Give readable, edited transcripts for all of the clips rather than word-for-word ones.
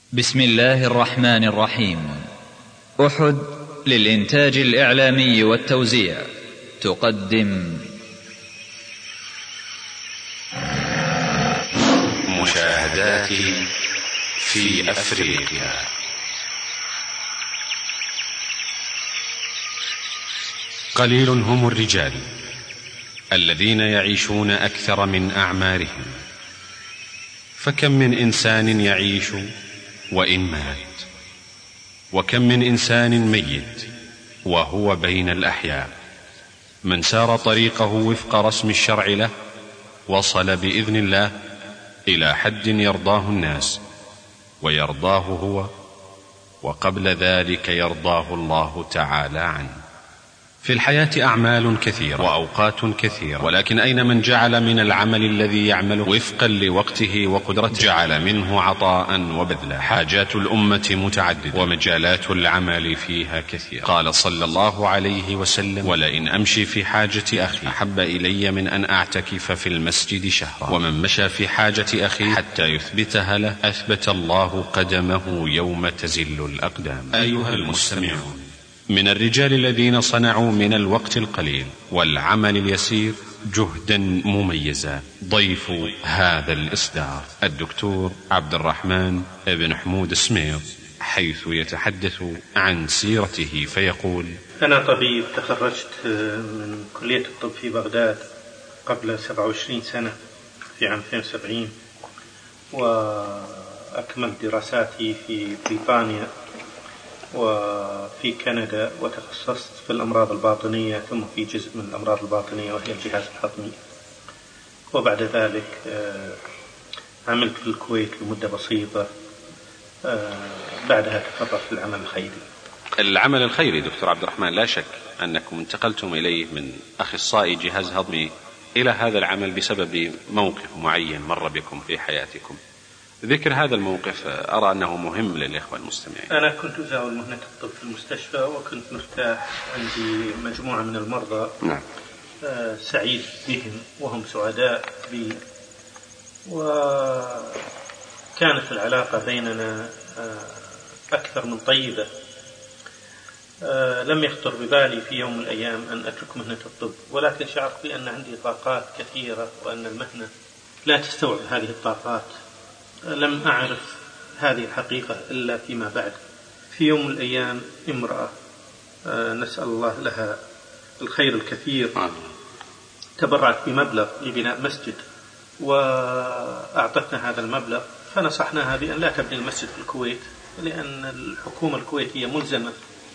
بسم الله الرحمن الرحيم. أحد للإنتاج الإعلامي والتوزيع تقدم مشاهدات في أفريقيا. قليل هم الرجال الذين يعيشون أكثر من أعمارهم، فكم من إنسان يعيش وإن مات، وكم من إنسان ميت وهو بين الأحياء. من سار طريقه وفق رسم الشرع له وصل بإذن الله إلى حد يرضاه الناس ويرضاه هو، وقبل ذلك يرضاه الله تعالى عنه. في الحياة أعمال كثيرة وأوقات كثيرة، ولكن أين من جعل من العمل الذي يعمله وفقا لوقته وقدرته جعل منه عطاء وبذلا؟ حاجات الأمة متعددة ومجالات العمل فيها كثيرة. قال صلى الله عليه وسلم: ولئن أمشي في حاجة أخي أحب إلي من أن أعتكف في المسجد شهرا. ومن مشى في حاجة أخي حتى يثبتها له أثبت الله قدمه يوم تزل الأقدام. أيها المستمعون، من الرجال الذين صنعوا من الوقت القليل والعمل اليسير جهدا مميزا ضيف هذا الإصدار الدكتور عبد الرحمن بن حمود سميط، حيث يتحدث عن سيرته فيقول: أنا طبيب، تخرجت من كلية الطب في بغداد قبل 27 سنة في عام 72، وأكملت دراساتي في بريطانيا وفي كندا، وتخصصت في الأمراض الباطنية، ثم في جزء من الأمراض الباطنية وهي الجهاز الهضمي. وبعد ذلك عملت في الكويت لمدة بسيطة، بعدها تفرغت في العمل الخيري. العمل الخيري دكتور عبد الرحمن، لا شك أنكم انتقلتم إليه من أخصائي جهاز هضمي إلى هذا العمل بسبب موقف معين مر بكم في حياتكم. ذكر هذا الموقف أرى أنه مهم للإخوة المستمعين. أنا كنت أزاول مهنة الطب في المستشفى، وكنت مرتاح، عندي مجموعة من المرضى. نعم. سعيد بهم وهم سعداء بي، وكانت العلاقة بيننا أكثر من طيبة. لم يخطر ببالي في يوم من الأيام أن أترك مهنة الطب، ولكن شعرت بأن عندي طاقات كثيرة وأن المهنة لا تستوعب هذه الطاقات. لم أعرف هذه الحقيقة إلا فيما بعد. في يوم من الأيام امرأة، نسأل الله لها الخير الكثير، تبرعت بمبلغ لبناء مسجد، وأعطتنا هذا المبلغ، فنصحناها بأن لا تبني المسجد في الكويت لأن الحكومة الكويتية ملزمة.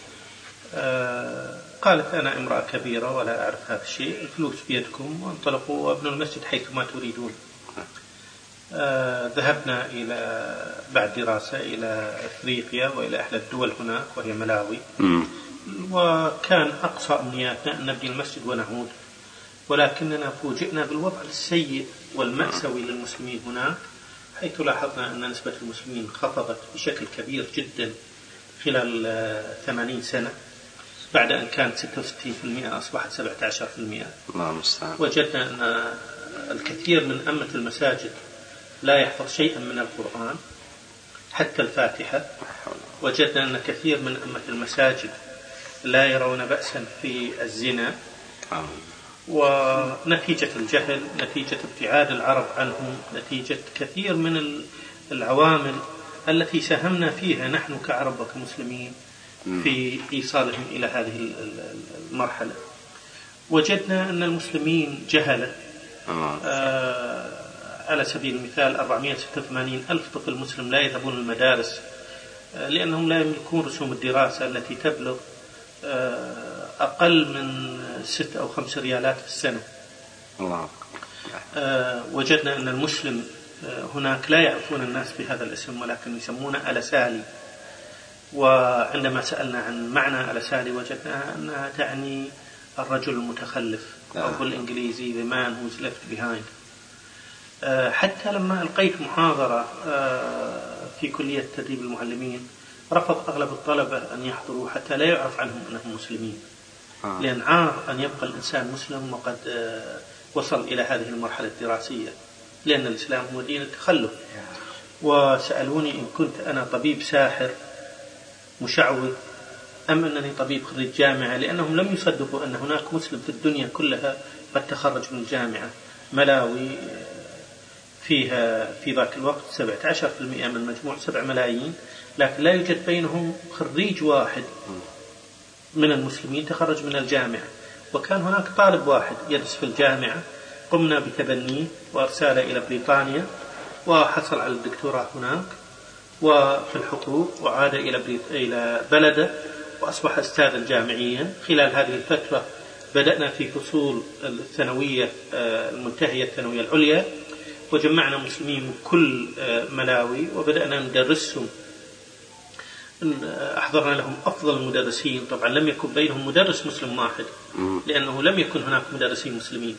قالت: أنا امرأة كبيرة ولا أعرف هذا الشيء، الفلوس بيدكم، وانطلقوا وابنوا المسجد حيثما تريدون. ذهبنا بعد دراسة إلى أفريقيا وإلى إحدى الدول هناك وهي ملاوي، وكان أقصى أمنياتنا أن نبني المسجد ونعود، ولكننا فوجئنا بالوضع السيء والمأساوي للمسلمين هناك، حيث لاحظنا أن نسبة المسلمين خفضت بشكل كبير جدا خلال 80 سنة. بعد أن كانت 66% أصبحت 17%. وجدنا أن الكثير من أمة المساجد لا يحفظ شيئا من القرآن حتى الفاتحة. وجدنا أن كثير من أمة المساجد لا يرون بأسا في الزنا. ونتيجة الجهل، نتيجة ابتعاد العرب عنهم، نتيجة كثير من العوامل التي ساهمنا فيها نحن كعرب وكمسلمين في إيصالهم إلى هذه المرحلة. وجدنا أن المسلمين جهلة. على سبيل المثال 486 ألف طفل مسلم لا يذهبون المدارس لأنهم لا يملكون رسوم الدراسة التي تبلغ أقل من 6 أو 5 ريالات في السنة. وجدنا أن المسلم هناك لا يعرفون الناس بهذا الاسم، ولكن يسمونه ألسالي. وعندما سألنا عن معنى ألسالي وجدنا أنها تعني الرجل المتخلف، أو بالإنجليزي the man who's left behind. حتى لما ألقيت محاضرة في كلية تدريب المعلمين رفض أغلب الطلبة أن يحضروا حتى لا يعرف عنهم أنهم مسلمين، لأن عار أن يبقى الإنسان مسلم وقد وصل إلى هذه المرحلة الدراسية، لأن الإسلام هو دين التخلف. وسألوني إن كنت أنا طبيب ساحر مشعوذ أم أنني طبيب خريج جامعة، لأنهم لم يصدقوا أن هناك مسلم في الدنيا كلها قد تخرج من الجامعة. ملاوي فيها في ذاك الوقت 17% من مجموع 7 ملايين، لكن لا يوجد بينهم خريج واحد من المسلمين تخرج من الجامعة. وكان هناك طالب واحد يدرس في الجامعة، قمنا بتبنيه وأرساله إلى بريطانيا، وحصل على الدكتوراه هناك وفي الحقوق، وعاد إلى بلده وأصبح أستاذا جامعيا. خلال هذه الفترة بدأنا في فصول الثانوية المنتهية الثانوية العليا، وجمعنا مسلمين من كل ملاوي وبدأنا ندرسهم. أحضرنا لهم أفضل المدرسين، طبعا لم يكن بينهم مدرس مسلم واحد لأنه لم يكن هناك مدرسين مسلمين.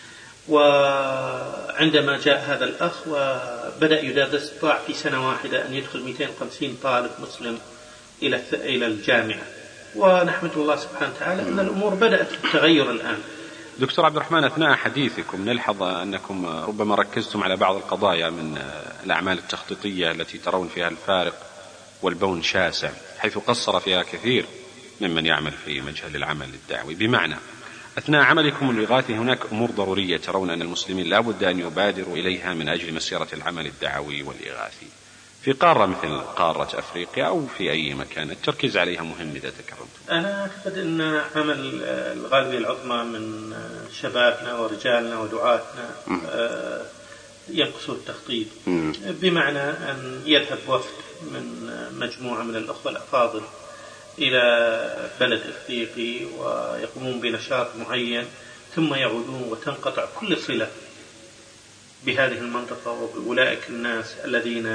وعندما جاء هذا الأخ وبدأ يدرس، استطاع في سنة واحدة أن يدخل 250 طالب مسلم إلى الجامعة، ونحمد الله سبحانه وتعالى أن الأمور بدأت تتغير الآن. دكتور عبد الرحمن، أثناء حديثكم نلحظ أنكم ربما ركزتم على بعض القضايا من الأعمال التخطيطية التي ترون فيها الفارق والبون شاسع، حيث قصر فيها كثير ممن يعمل في مجال العمل الدعوي. بمعنى أثناء عملكم الإغاثي هناك أمور ضرورية ترون أن المسلمين لا بد أن يبادروا إليها من أجل مسيرة العمل الدعوي والإغاثي في قارة مثل قارة أفريقيا أو في أي مكان، التركيز عليها مهم إذا تكرمت. أنا أعتقد أن عمل الغالبية العظمى من شبابنا ورجالنا ودعاتنا ينقصوا التخطيط، بمعنى أن يذهب وفد من مجموعة من الأخوة الأفاضل إلى بلد إفريقي ويقومون بنشاط معين، ثم يعودون وتنقطع كل صلة بهذه المنطقة وبأولئك الناس الذين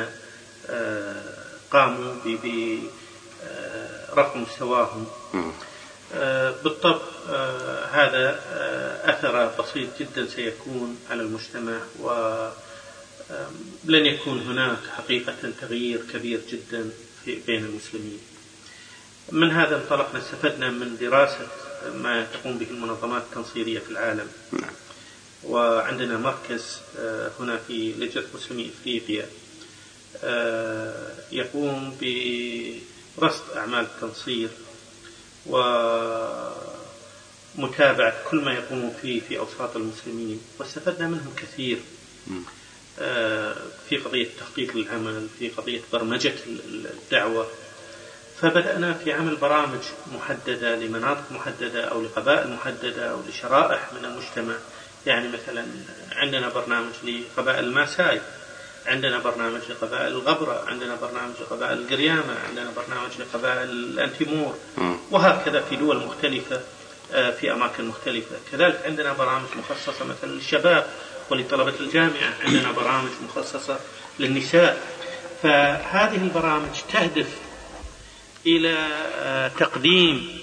قاموا برفع مستواهم. بالطبع هذا أثر بسيط جدا سيكون على المجتمع، ولن يكون هناك حقيقة تغيير كبير جدا بين المسلمين. من هذا انطلقنا، استفدنا من دراسة ما تقوم به المنظمات التنصيرية في العالم، وعندنا مركز هنا في لجنة مسلمي إفريقيا يقوم برصد أعمال التنصير ومتابعة كل ما يقوم فيه في أوساط المسلمين، واستفدنا منهم كثير في قضية تخطيط العمل، في قضية برمجة الدعوة. فبدأنا في عمل برامج محددة لمناطق محددة أو لقبائل محددة أو لشرائح من المجتمع. يعني مثلا عندنا برنامج لقبائل الماساي، عندنا برنامج لقبائل الغبرة، عندنا برنامج لقبائل القريامة، عندنا برنامج لقبائل الأنتيمور، وهكذا في دول مختلفة في أماكن مختلفة. كذلك عندنا برامج مخصصة مثلا للشباب ولطلبة الجامعة، عندنا برامج مخصصة للنساء. فهذه البرامج تهدف إلى تقديم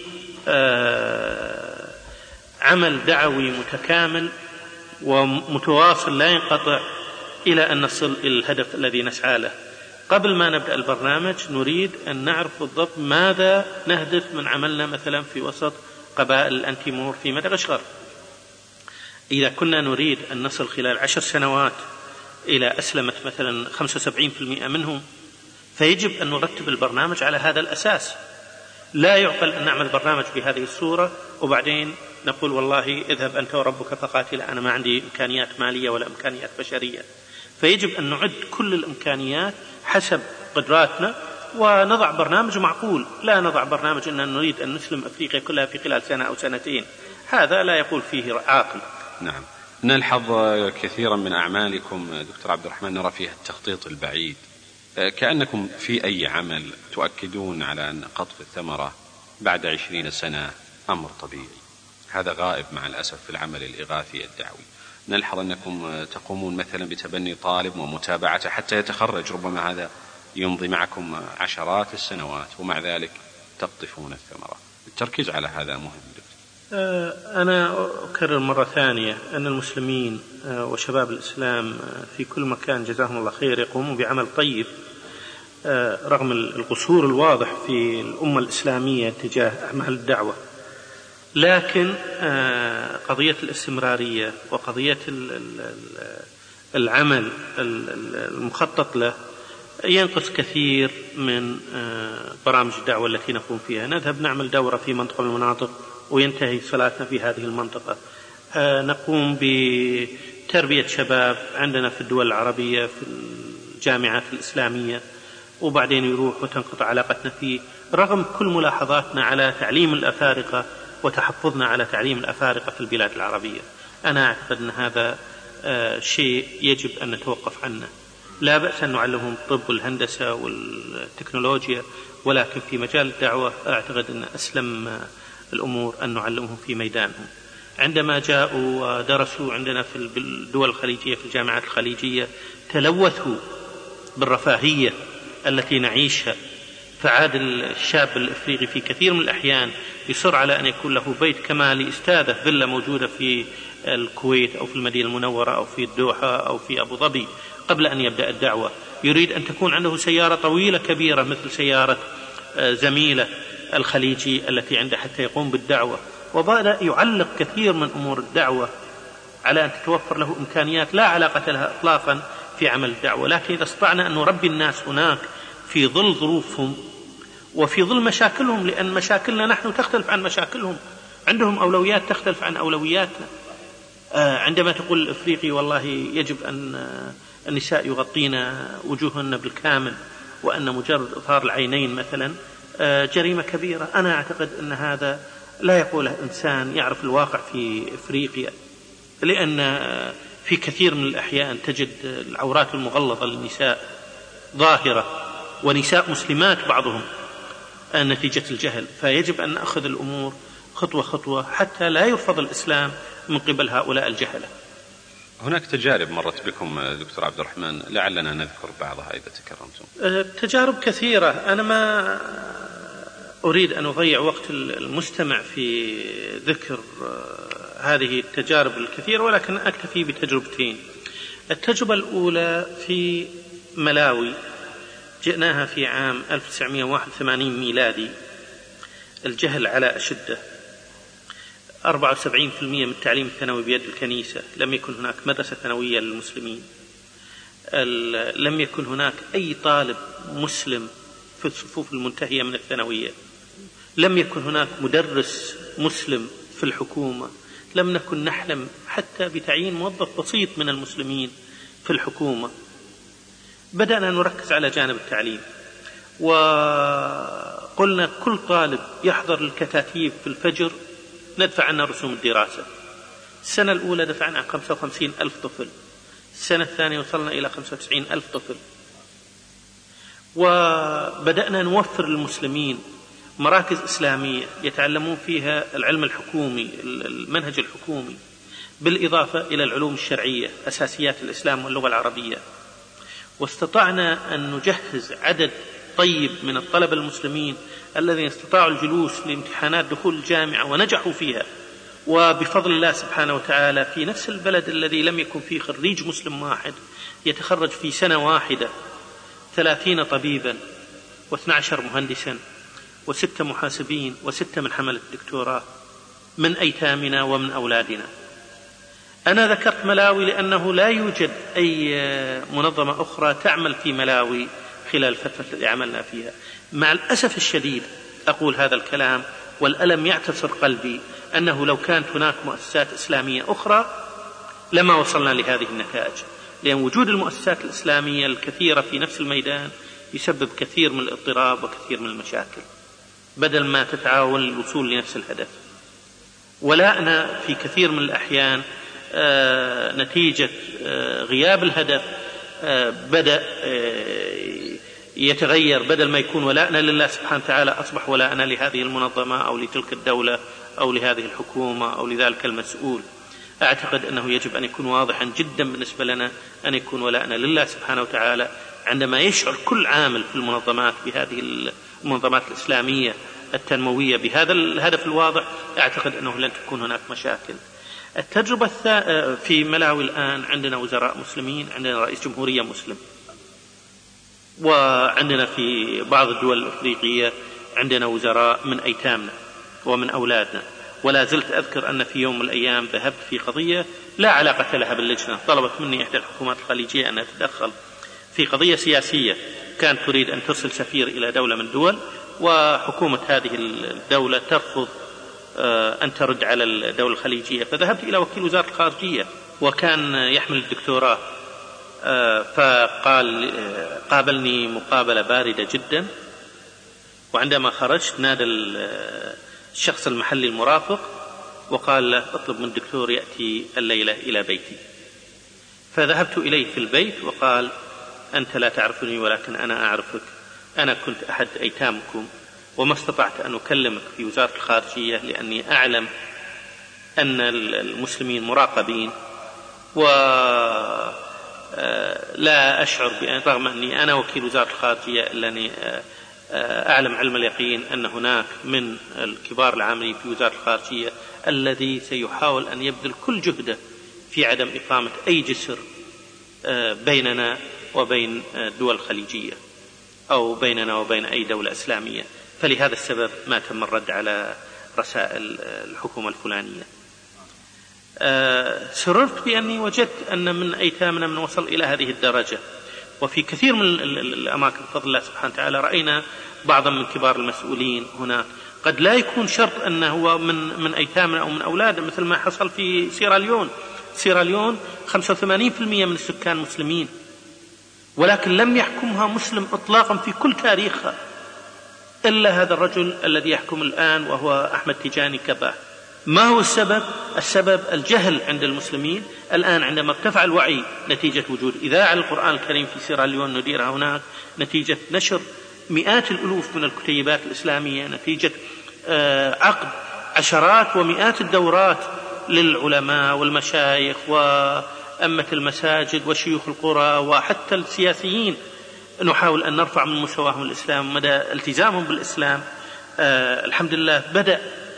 عمل دعوي متكامل ومتواصل لا ينقطع إلى أن نصل إلى الهدف الذي نسعى له. قبل ما نبدأ البرنامج نريد أن نعرف بالضبط ماذا نهدف من عملنا مثلا في وسط قبائل الأنتيمور في مدغشقر. إذا كنا نريد أن نصل خلال 10 سنوات إلى أسلمت مثلا 75% منهم، فيجب أن نرتب البرنامج على هذا الأساس. لا يعقل أن نعمل برنامج بهذه الصورة وبعدين نقول والله اذهب أنت وربك فقاتل، أنا ما عندي إمكانيات مالية ولا إمكانيات بشرية. فيجب أن نعد كل الإمكانيات حسب قدراتنا ونضع برنامج معقول. لا نضع برنامج أننا نريد أن نسلم أفريقيا كلها في خلال سنة أو سنتين، هذا لا يقول فيه عاقل. نعم، نلحظ كثيرا من أعمالكم دكتور عبد الرحمن نرى فيها التخطيط البعيد، كأنكم في أي عمل تؤكدون على أن قطف الثمرة بعد 20 سنة أمر طبيعي. هذا غائب مع الأسف في العمل الإغاثي الدعوي. نلحظ أنكم تقومون مثلا بتبني طالب ومتابعته حتى يتخرج، ربما هذا يمضي معكم عشرات السنوات ومع ذلك تقطفون الثمرة. التركيز على هذا مهم. أنا أكرر مرة ثانية أن المسلمين وشباب الإسلام في كل مكان جزاهم الله خير يقومون بعمل طيب رغم القصور الواضح في الأمة الإسلامية تجاه أعمال الدعوة، لكن قضية الاستمرارية وقضية العمل المخطط له ينقص كثير من برامج الدعوة التي نقوم فيها. نذهب نعمل دورة في منطقة من المناطق وينتهي صلاتنا في هذه المنطقة. نقوم بتربية شباب عندنا في الدول العربية في الجامعات الإسلامية، وبعدين يروح وتنقطع علاقتنا فيه، رغم كل ملاحظاتنا على تعليم الأفارقة وتحفظنا على تعليم الأفارقة في البلاد العربية. أنا أعتقد أن هذا شيء يجب أن نتوقف عنه. لا بأس أن نعلمهم الطب والهندسة والتكنولوجيا، ولكن في مجال الدعوة أعتقد أن أسلم الأمور أن نعلمهم في ميدانهم. عندما جاءوا ودرسوا عندنا في الدول الخليجية في الجامعات الخليجية تلوثوا بالرفاهية التي نعيشها، فعاد الشاب الإفريقي في كثير من الأحيان يصر على أن يكون له بيت كما لأستاذة فيلا موجودة في الكويت أو في المدينة المنورة أو في الدوحة أو في أبو ظبي قبل أن يبدأ الدعوة. يريد أن تكون عنده سيارة طويلة كبيرة مثل سيارة زميلة الخليجي التي عنده حتى يقوم بالدعوة، وبدأ يعلق كثير من أمور الدعوة على أن تتوفر له إمكانيات لا علاقة لها إطلاقا في عمل الدعوة. لكن إذا استطعنا أن نربي الناس هناك في ظل ظروفهم وفي ظل مشاكلهم، لأن مشاكلنا نحن تختلف عن مشاكلهم، عندهم أولويات تختلف عن أولوياتنا. عندما تقول الإفريقي والله يجب أن النساء يغطين وجوههن بالكامل وأن مجرد إظهار العينين مثلا جريمة كبيرة، أنا أعتقد أن هذا لا يقوله إنسان يعرف الواقع في إفريقيا، لأن في كثير من الأحيان تجد العورات المغلظة للنساء ظاهرة، ونساء مسلمات بعضهم نتيجة الجهل. فيجب أن نأخذ الأمور خطوة خطوة حتى لا يرفض الإسلام من قبل هؤلاء الجهلة. هناك تجارب مرت بكم دكتور عبد الرحمن، لعلنا نذكر بعضها إذا تكرمتم. تجارب كثيرة، أنا ما أريد أن أضيع وقت المستمع في ذكر هذه التجارب الكثيرة، ولكن أكتفي بتجربتين. التجربة الأولى في ملاوي، جئناها في عام 1981 ميلادي، الجهل على أشده، 74% من التعليم الثانوي بيد الكنيسة، لم يكن هناك مدرسة ثانوية للمسلمين، لم يكن هناك أي طالب مسلم في الصفوف المنتهية من الثانوية، لم يكن هناك مدرس مسلم في الحكومة، لم نكن نحلم حتى بتعيين موظف بسيط من المسلمين في الحكومة. بدأنا نركز على جانب التعليم، وقلنا كل طالب يحضر الكتاتيب في الفجر ندفع عنه رسوم الدراسة. السنة الأولى دفعنا عن 55,000 طفل، السنة الثانية وصلنا إلى 95,000 طفل. وبدأنا نوفر للمسلمين مراكز إسلامية يتعلمون فيها العلم الحكومي، المنهج الحكومي، بالإضافة إلى العلوم الشرعية، أساسيات الإسلام واللغة العربية. واستطعنا أن نجهز عدد طيب من الطلبة المسلمين الذين استطاعوا الجلوس لامتحانات دخول الجامعة ونجحوا فيها، وبفضل الله سبحانه وتعالى في نفس البلد الذي لم يكن فيه خريج مسلم واحد يتخرج في سنة واحدة 30 طبيبا و12 مهندسا و6 محاسبين و6 من حملة الدكتوراه من أيتامنا ومن أولادنا. أنا ذكرت ملاوي لأنه لا يوجد أي منظمة أخرى تعمل في ملاوي خلال الفترة التي عملنا فيها. مع الأسف الشديد أقول هذا الكلام والألم يعتصر قلبي، أنه لو كانت هناك مؤسسات إسلامية أخرى لما وصلنا لهذه النتائج، لأن وجود المؤسسات الإسلامية الكثيرة في نفس الميدان يسبب كثير من الاضطراب وكثير من المشاكل، بدل ما تتعاون للوصول لنفس الهدف. ولاءنا في كثير من الأحيان نتيجة غياب الهدف بدأ يتغير، بدل ما يكون ولاءنا لله سبحانه وتعالى أصبح ولاءنا لهذه المنظمة أو لتلك الدولة أو لهذه الحكومة أو لذلك المسؤول. أعتقد أنه يجب أن يكون واضحا جدا بالنسبة لنا أن يكون ولاءنا لله سبحانه وتعالى. عندما يشعر كل عامل في المنظمات بهذه المنظمات الإسلامية التنموية بهذا الهدف الواضح، أعتقد أنه لن تكون هناك مشاكل. التجربة في ملاوي الآن عندنا وزراء مسلمين، عندنا رئيس جمهورية مسلم، وعندنا في بعض الدول الأفريقية عندنا وزراء من أيتامنا ومن أولادنا. ولا زلت أذكر أن في يوم من الأيام ذهبت في قضية لا علاقة لها باللجنة، طلبت مني إحدى الحكومات الخليجية أن أتدخل في قضية سياسية كانت تريد أن ترسل سفير إلى دولة من الدول، وحكومة هذه الدولة ترفض أن ترد على الدولة الخليجية، فذهبت إلى وكيل وزارة الخارجية وكان يحمل الدكتوراه، فقال قابلني مقابلة باردة جدا، وعندما خرجت نادى الشخص المحلي المرافق وقال له اطلب من الدكتور يأتي الليلة إلى بيتي. فذهبت إليه في البيت وقال أنت لا تعرفني ولكن أنا أعرفك، أنا كنت أحد أيتامكم وما استطعت أن أكلمك في وزارة الخارجية لأني أعلم أن المسلمين مراقبين، ولا أشعر بأن رغم أني أنا وكيل وزارة الخارجية إلا أني أعلم علم اليقين أن هناك من الكبار العاملين في وزارة الخارجية الذي سيحاول أن يبذل كل جهده في عدم إقامة أي جسر بيننا وبين الدول الخليجية أو بيننا وبين أي دولة إسلامية، فلهذا السبب ما تم الرد على رسائل الحكومة الفلانية. سررت بأني وجدت أن من أيتامنا من وصل إلى هذه الدرجة، وفي كثير من الأماكن بفضل الله سبحانه وتعالى رأينا بعضا من كبار المسؤولين هناك قد لا يكون شرط أنه هو من أيتامنا أو من أولادنا، مثل ما حصل في سيراليون 85% من السكان مسلمين، ولكن لم يحكمها مسلم إطلاقا في كل تاريخها إلا هذا الرجل الذي يحكم الآن وهو أحمد تيجاني كباه. ما هو السبب؟ السبب الجهل عند المسلمين. الآن عندما ارتفع الوعي نتيجة وجود إذاعة القرآن الكريم في سيراليون نديرها هناك، نتيجة نشر مئات الألوف من الكتيبات الإسلامية، نتيجة عقد عشرات ومئات الدورات للعلماء والمشايخ وأمة المساجد وشيوخ القرى وحتى السياسيين، نحاول أن نرفع من مستواهم الإسلام مدى التزامهم بالإسلام. الحمد لله بدأ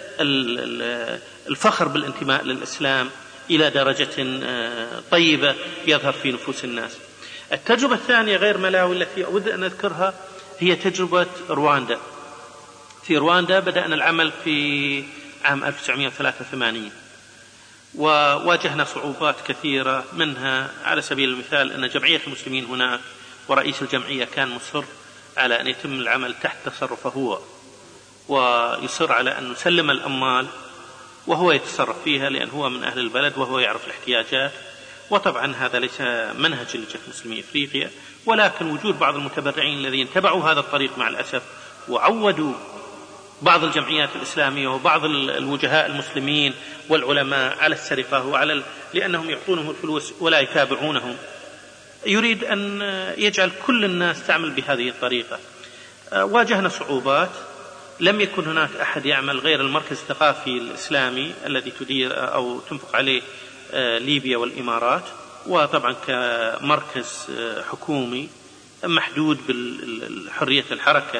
الفخر بالانتماء للإسلام إلى درجة طيبة يظهر في نفوس الناس. التجربة الثانية غير ملاوي التي أود أن أذكرها هي تجربة رواندا. في رواندا بدأنا العمل في عام 1983 وواجهنا صعوبات كثيرة، منها على سبيل المثال أن جمعية المسلمين هناك ورئيس الجمعية كان مصر على أن يتم العمل تحت تصرفه هو، ويصر على أن نسلم الأموال وهو يتصرف فيها لأن هو من أهل البلد وهو يعرف الاحتياجات. وطبعا هذا ليس منهج لجنة مسلمي إفريقيا، ولكن وجود بعض المتبرعين الذين تبعوا هذا الطريق مع الأسف وعودوا بعض الجمعيات الإسلامية وبعض الوجهاء المسلمين والعلماء على السرقة لأنهم يعطونهم الفلوس ولا يتابعونهم، يريد أن يجعل كل الناس تعمل بهذه الطريقة. واجهنا صعوبات، لم يكن هناك أحد يعمل غير المركز الثقافي الإسلامي الذي تدير أو تنفق عليه ليبيا والإمارات، وطبعا كمركز حكومي محدود بالحرية الحركة،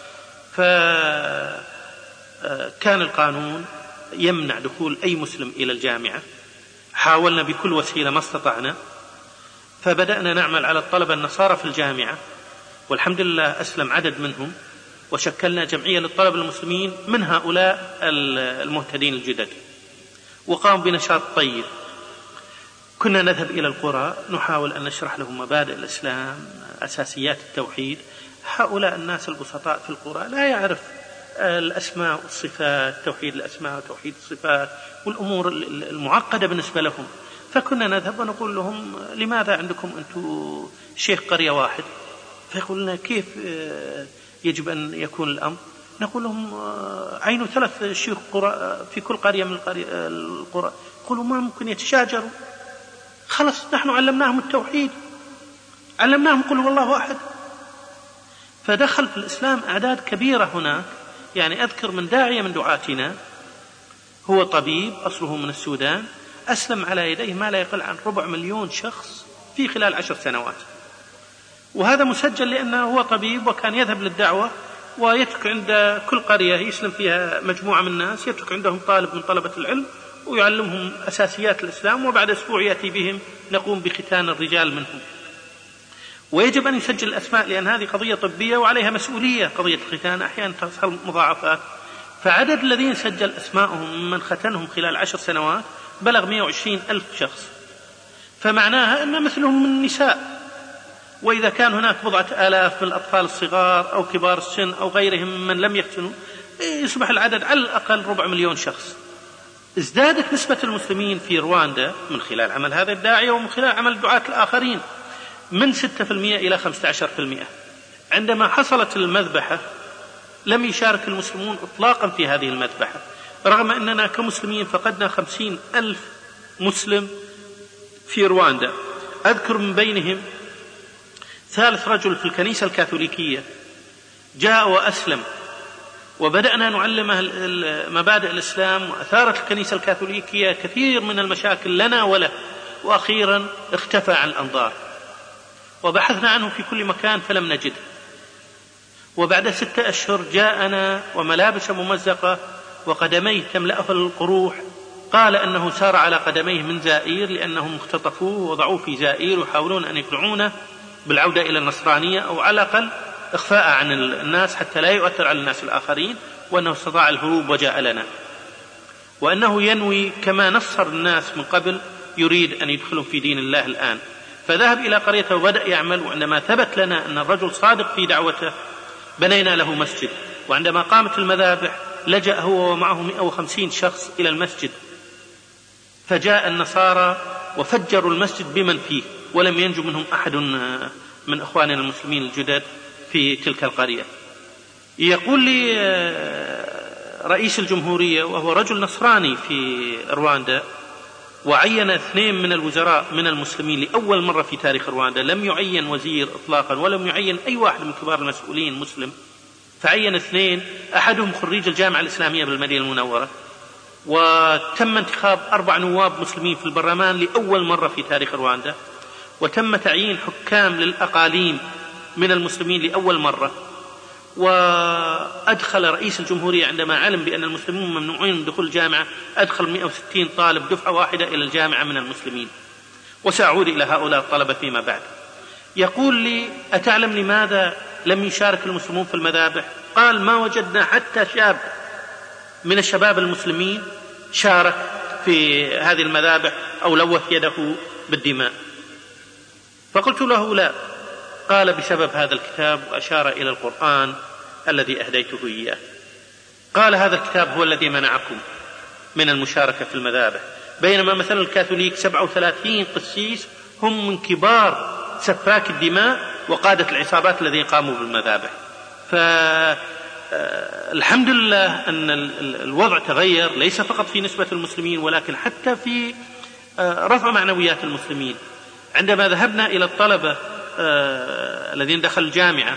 فكان القانون يمنع دخول أي مسلم إلى الجامعة. حاولنا بكل وسيلة ما استطعنا، فبدأنا نعمل على الطلبة النصارى في الجامعة، والحمد لله أسلم عدد منهم، وشكلنا جمعية للطلبة المسلمين من هؤلاء المهتدين الجدد، وقام بنشاط طيب. كنا نذهب إلى القرى نحاول أن نشرح لهم مبادئ الإسلام، أساسيات التوحيد. هؤلاء الناس البسطاء في القرى لا يعرف الأسماء والصفات، توحيد الأسماء وتوحيد الصفات والأمور المعقدة بالنسبة لهم. فكنا نذهب ونقول لهم لماذا عندكم أنتم شيخ قرية واحد؟ فيقولون كيف يجب أن يكون الأمر؟ نقول لهم عينوا 3 شيوخ قرى في كل قرية من القرى. يقولوا ما ممكن يتشاجروا، خلص نحن علمناهم التوحيد، علمناهم قل هو الله أحد. فدخل في الإسلام أعداد كبيرة هناك. يعني أذكر من داعية من دعاتنا هو طبيب أصله من السودان، أسلم على يديه ما لا يقل عن 400,000 شخص في خلال 10 سنوات، وهذا مسجل لأنه هو طبيب وكان يذهب للدعوة ويترك عند كل قرية يسلم فيها مجموعة من الناس، يترك عندهم طالب من طلبة العلم ويعلمهم أساسيات الإسلام، وبعد أسبوع يأتي بهم نقوم بختان الرجال منهم. ويجب أن يسجل الأسماء لأن هذه قضية طبية وعليها مسؤولية، قضية الختان أحيانا تحصل مضاعفات. فعدد الذين سجل أسماءهم من ختنهم خلال 10 سنوات بلغ 120,000 شخص، فمعناها أن مثلهم من النساء. وإذا كان هناك 1000 من الأطفال الصغار أو كبار السن أو غيرهم من لم يفتنوا يصبح العدد على الأقل 250,000 شخص. ازدادت نسبة المسلمين في رواندا من خلال عمل هذا الداعية ومن خلال عمل الدعاة الآخرين من 6% إلى 15%. عندما حصلت المذبحة لم يشارك المسلمون إطلاقا في هذه المذبحة، رغم أننا كمسلمين فقدنا 50,000 مسلم في رواندا. أذكر من بينهم 3 رجل في الكنيسة الكاثوليكية جاء وأسلم، وبدأنا نعلمه مبادئ الإسلام، وأثارت الكنيسة الكاثوليكية كثير من المشاكل لنا وله، وأخيرا اختفى عن الأنظار، وبحثنا عنه في كل مكان فلم نجده. وبعد 6 أشهر جاءنا وملابس ممزقة وقدميه تملأه القروح، قال أنه سار على قدميه من زائير لأنهم اختطفوه ووضعوه في زائير ويحاولون أن يقنعونه بالعودة إلى النصرانية أو على الأقل إخفاء عن الناس حتى لا يؤثر على الناس الآخرين، وأنه استطاع الهروب وجاء لنا، وأنه ينوي كما نصر الناس من قبل يريد أن يدخلوا في دين الله الآن. فذهب إلى قريته وبدأ يعمل، وعندما ثبت لنا أن الرجل صادق في دعوته بنينا له مسجد. وعندما قامت المذابح لجأ هو ومعه 150 شخص إلى المسجد، فجاء النصارى وفجروا المسجد بمن فيه، ولم ينجو منهم أحد من إخواننا المسلمين الجدد في تلك القرية. يقول لي رئيس الجمهورية وهو رجل نصراني في رواندا، وعين 2 من الوزراء من المسلمين لأول مرة في تاريخ رواندا، لم يعين وزير إطلاقا ولم يعين أي واحد من كبار المسؤولين مسلم، فعين 2، أحدهم خريج الجامعة الإسلامية بالمدينة المنورة، وتم انتخاب 4 نواب مسلمين في البرلمان لأول مرة في تاريخ رواندا، وتم تعيين حكام للأقاليم من المسلمين لأول مرة. وأدخل رئيس الجمهورية عندما علم بأن المسلمون ممنوعين من دخول الجامعة أدخل 160 طالب دفعة واحدة إلى الجامعة من المسلمين، وسأعود إلى هؤلاء الطلبة فيما بعد. يقول لي: أتعلم لماذا لم يشارك المسلمون في المذابح؟ قال: ما وجدنا حتى شاب من الشباب المسلمين شارك في هذه المذابح أو لوث يده بالدماء. فقلت له: لا. قال: بسبب هذا الكتاب، وأشار إلى القرآن الذي أهديته إياه. قال: هذا الكتاب هو الذي منعكم من المشاركة في المذابح، بينما مثلا الكاثوليك 37 قسيس هم من كبار سفاك الدماء وقادة العصابات الذين قاموا بالمذابح. فالحمد لله أن الوضع تغير، ليس فقط في نسبة المسلمين ولكن حتى في رفع معنويات المسلمين. عندما ذهبنا إلى الطلبة الذين دخلوا الجامعة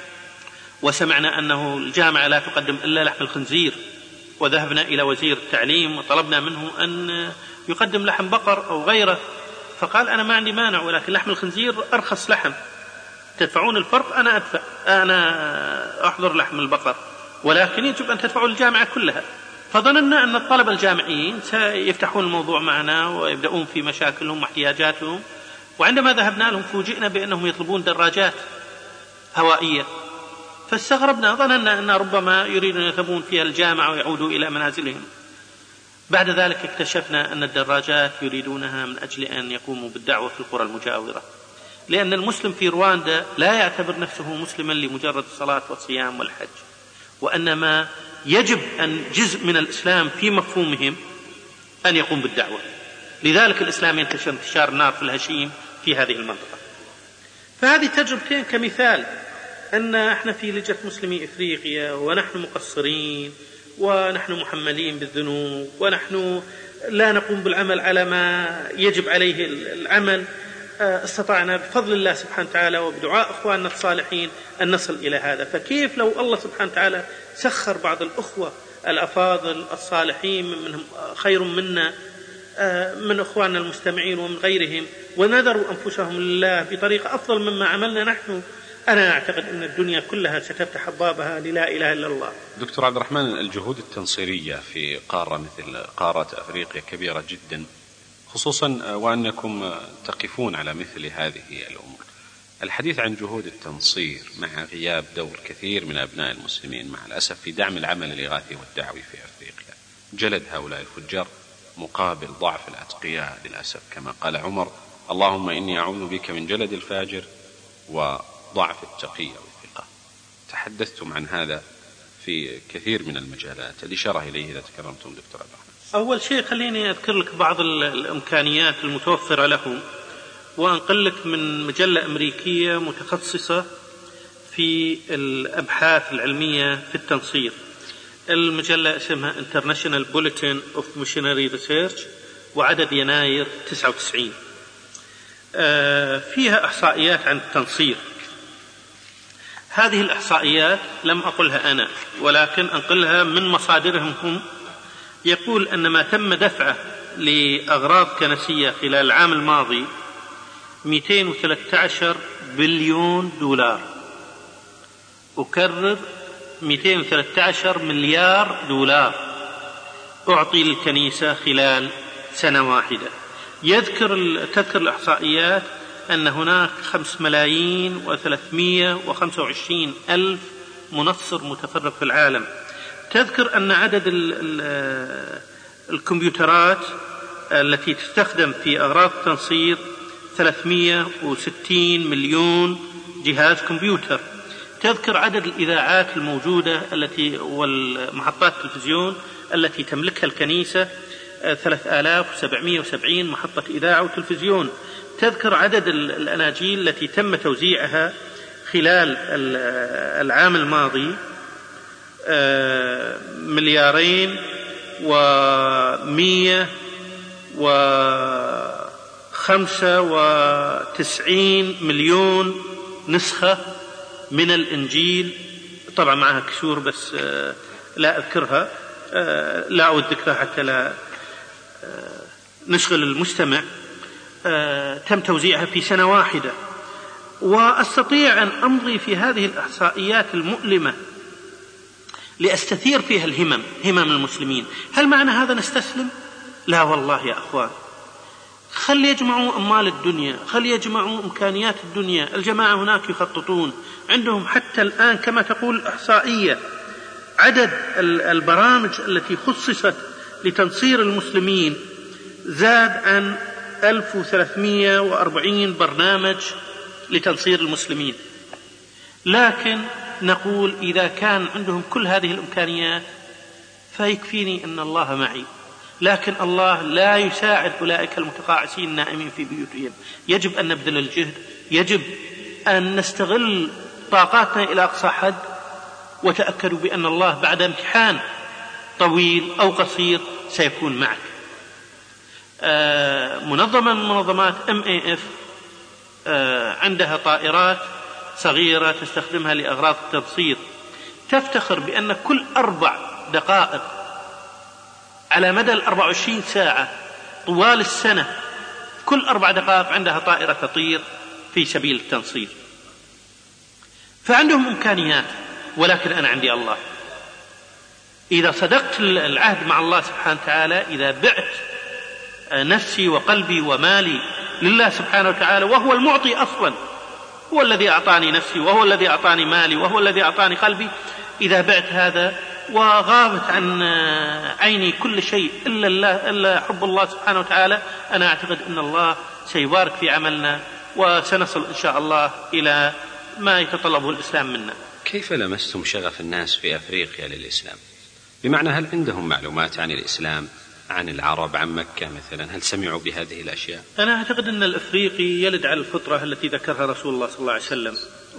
وسمعنا أنه الجامعة لا تقدم إلا لحم الخنزير، وذهبنا إلى وزير التعليم وطلبنا منه أن يقدم لحم بقر أو غيره، فقال: أنا ما عندي مانع، ولكن لحم الخنزير أرخص لحم، تدفعون الفرق، أنا أدفع، أنا أحضر لحم البقر، ولكن يجب أن تدفعوا الجامعة كلها. فظننا أن الطلبة الجامعيين سيفتحون الموضوع معنا ويبدأون في مشاكلهم واحتياجاتهم. وعندما ذهبنا لهم فوجئنا بأنهم يطلبون دراجات هوائية، فاستغربنا، ظننا أن ربما يريدون يذهبون فيها الجامعة ويعودوا إلى منازلهم. بعد ذلك اكتشفنا أن الدراجات يريدونها من أجل أن يقوموا بالدعوة في القرى المجاورة، لأن المسلم في رواندا لا يعتبر نفسه مسلما لمجرد الصلاة والصيام والحج، وأنما يجب أن جزء من الإسلام في مفهومهم أن يقوم بالدعوة. لذلك الإسلام ينتشر انتشار النار في الهشيم في هذه المنطقة. فهذه تجربتين كمثال أن احنا في لجنة مسلمي إفريقيا ونحن مقصرين ونحن محملين بالذنوب ونحن لا نقوم بالعمل على ما يجب عليه العمل، استطعنا بفضل الله سبحانه وتعالى وبدعاء أخواننا الصالحين أن نصل إلى هذا. فكيف لو الله سبحانه وتعالى سخر بعض الأخوة الأفاضل الصالحين منهم خير منا من أخواننا المستمعين ومن غيرهم ونذروا أنفسهم لله بطريقة أفضل مما عملنا نحن، أنا أعتقد أن الدنيا كلها ستفتح أبوابها للا إله إلا الله. دكتور عبد الرحمن، الجهود التنصيرية في قارة مثل قارة أفريقيا كبيرة جدا، خصوصا وأنكم تقفون على مثل هذه الأمور. الحديث عن جهود التنصير مع غياب دور كثير من أبناء المسلمين مع الأسف في دعم العمل الإغاثي والدعوي في أفريقيا، جلد هؤلاء الفجار مقابل ضعف الأتقياء للأسف، كما قال عمر: اللهم إني أعوذ بك من جلد الفاجر وضعف التقي والثقة. تحدثتم عن هذا في كثير من المجالات، الإشارة إليه إذا تكرمتم دكتور عبد الرحمن. أول شيء خليني أذكر لك بعض الإمكانيات المتوفرة لهم، وأنقل لك من مجلة أمريكية متخصصة في الأبحاث العلمية في التنصير. المجلة اسمها International Bulletin of Missionary Research، وعدد يناير 99. فيها إحصائيات عن التنصير. هذه الإحصائيات لم أقلها أنا، ولكن أنقلها من مصادرهم هم. يقول أن ما تم دفعه لأغراض كنسية خلال العام الماضي 213 بليون دولار. أكرر، 213 مليار دولار أعطي للكنيسة خلال سنة واحدة. تذكر الإحصائيات أن هناك 5,325,000 منصر متفرق في العالم. تذكر أن عدد الكمبيوترات التي تستخدم في أغراض التنصير 360 مليون جهاز كمبيوتر. تذكر عدد الإذاعات الموجودة والمحطات التلفزيون التي تملكها الكنيسة 3770 محطة إذاعة وتلفزيون. تذكر عدد الأناجيل التي تم توزيعها خلال العام الماضي 2,195 مليون نسخة من الإنجيل، طبعا معها كسور بس لا أذكرها، لا أود ذكرها حتى لا نشغل المستمع. تم توزيعها في سنة واحدة. وأستطيع أن أمضي في هذه الإحصائيات المؤلمة لأستثير فيها همم المسلمين. هل معنى هذا نستسلم؟ لا والله يا أخوان، خل يجمعوا أموال الدنيا، خل يجمعوا إمكانيات الدنيا. الجماعة هناك يخططون، عندهم حتى الآن كما تقول الإحصائية عدد البرامج التي خصصت لتنصير المسلمين زاد عن 1340 برنامج لتنصير المسلمين. لكن نقول إذا كان عندهم كل هذه الإمكانيات فيكفيني أن الله معي. لكن الله لا يساعد أولئك المتقاعسين النائمين في بيوتهم. يجب أن نبذل الجهد، يجب أن نستغل طاقاتنا إلى أقصى حد، وتأكدوا بأن الله بعد امتحان طويل أو قصير سيكون معك. منظمة من منظمات MAF عندها طائرات صغيرة تستخدمها لأغراض التبصير، تفتخر بأن كل 4 دقائق على مدى 24 ساعة طوال السنة، كل 4 دقائق عندها طائرة تطير في سبيل التنصير. فعندهم إمكانيات، ولكن أنا عندي الله. إذا صدقت العهد مع الله سبحانه وتعالى، إذا بعت نفسي وقلبي ومالي لله سبحانه وتعالى، وهو المعطي أصلا، هو الذي أعطاني نفسي وهو الذي أعطاني مالي وهو الذي أعطاني قلبي، إذا بعت هذا وغابت عن عيني كل شيء إلا حب الله سبحانه وتعالى، أنا أعتقد أن الله سيبارك في عملنا وسنصل إن شاء الله إلى ما يتطلبه الإسلام منا. كيف لمستم شغف الناس في أفريقيا للإسلام؟ بمعنى هل عندهم معلومات عن الإسلام، عن العرب، عن مكة مثلا؟ هل سمعوا بهذه الأشياء؟ أنا أعتقد أن الأفريقي يلد على الفطرة التي ذكرها رسول الله صلى الله عليه وسلم،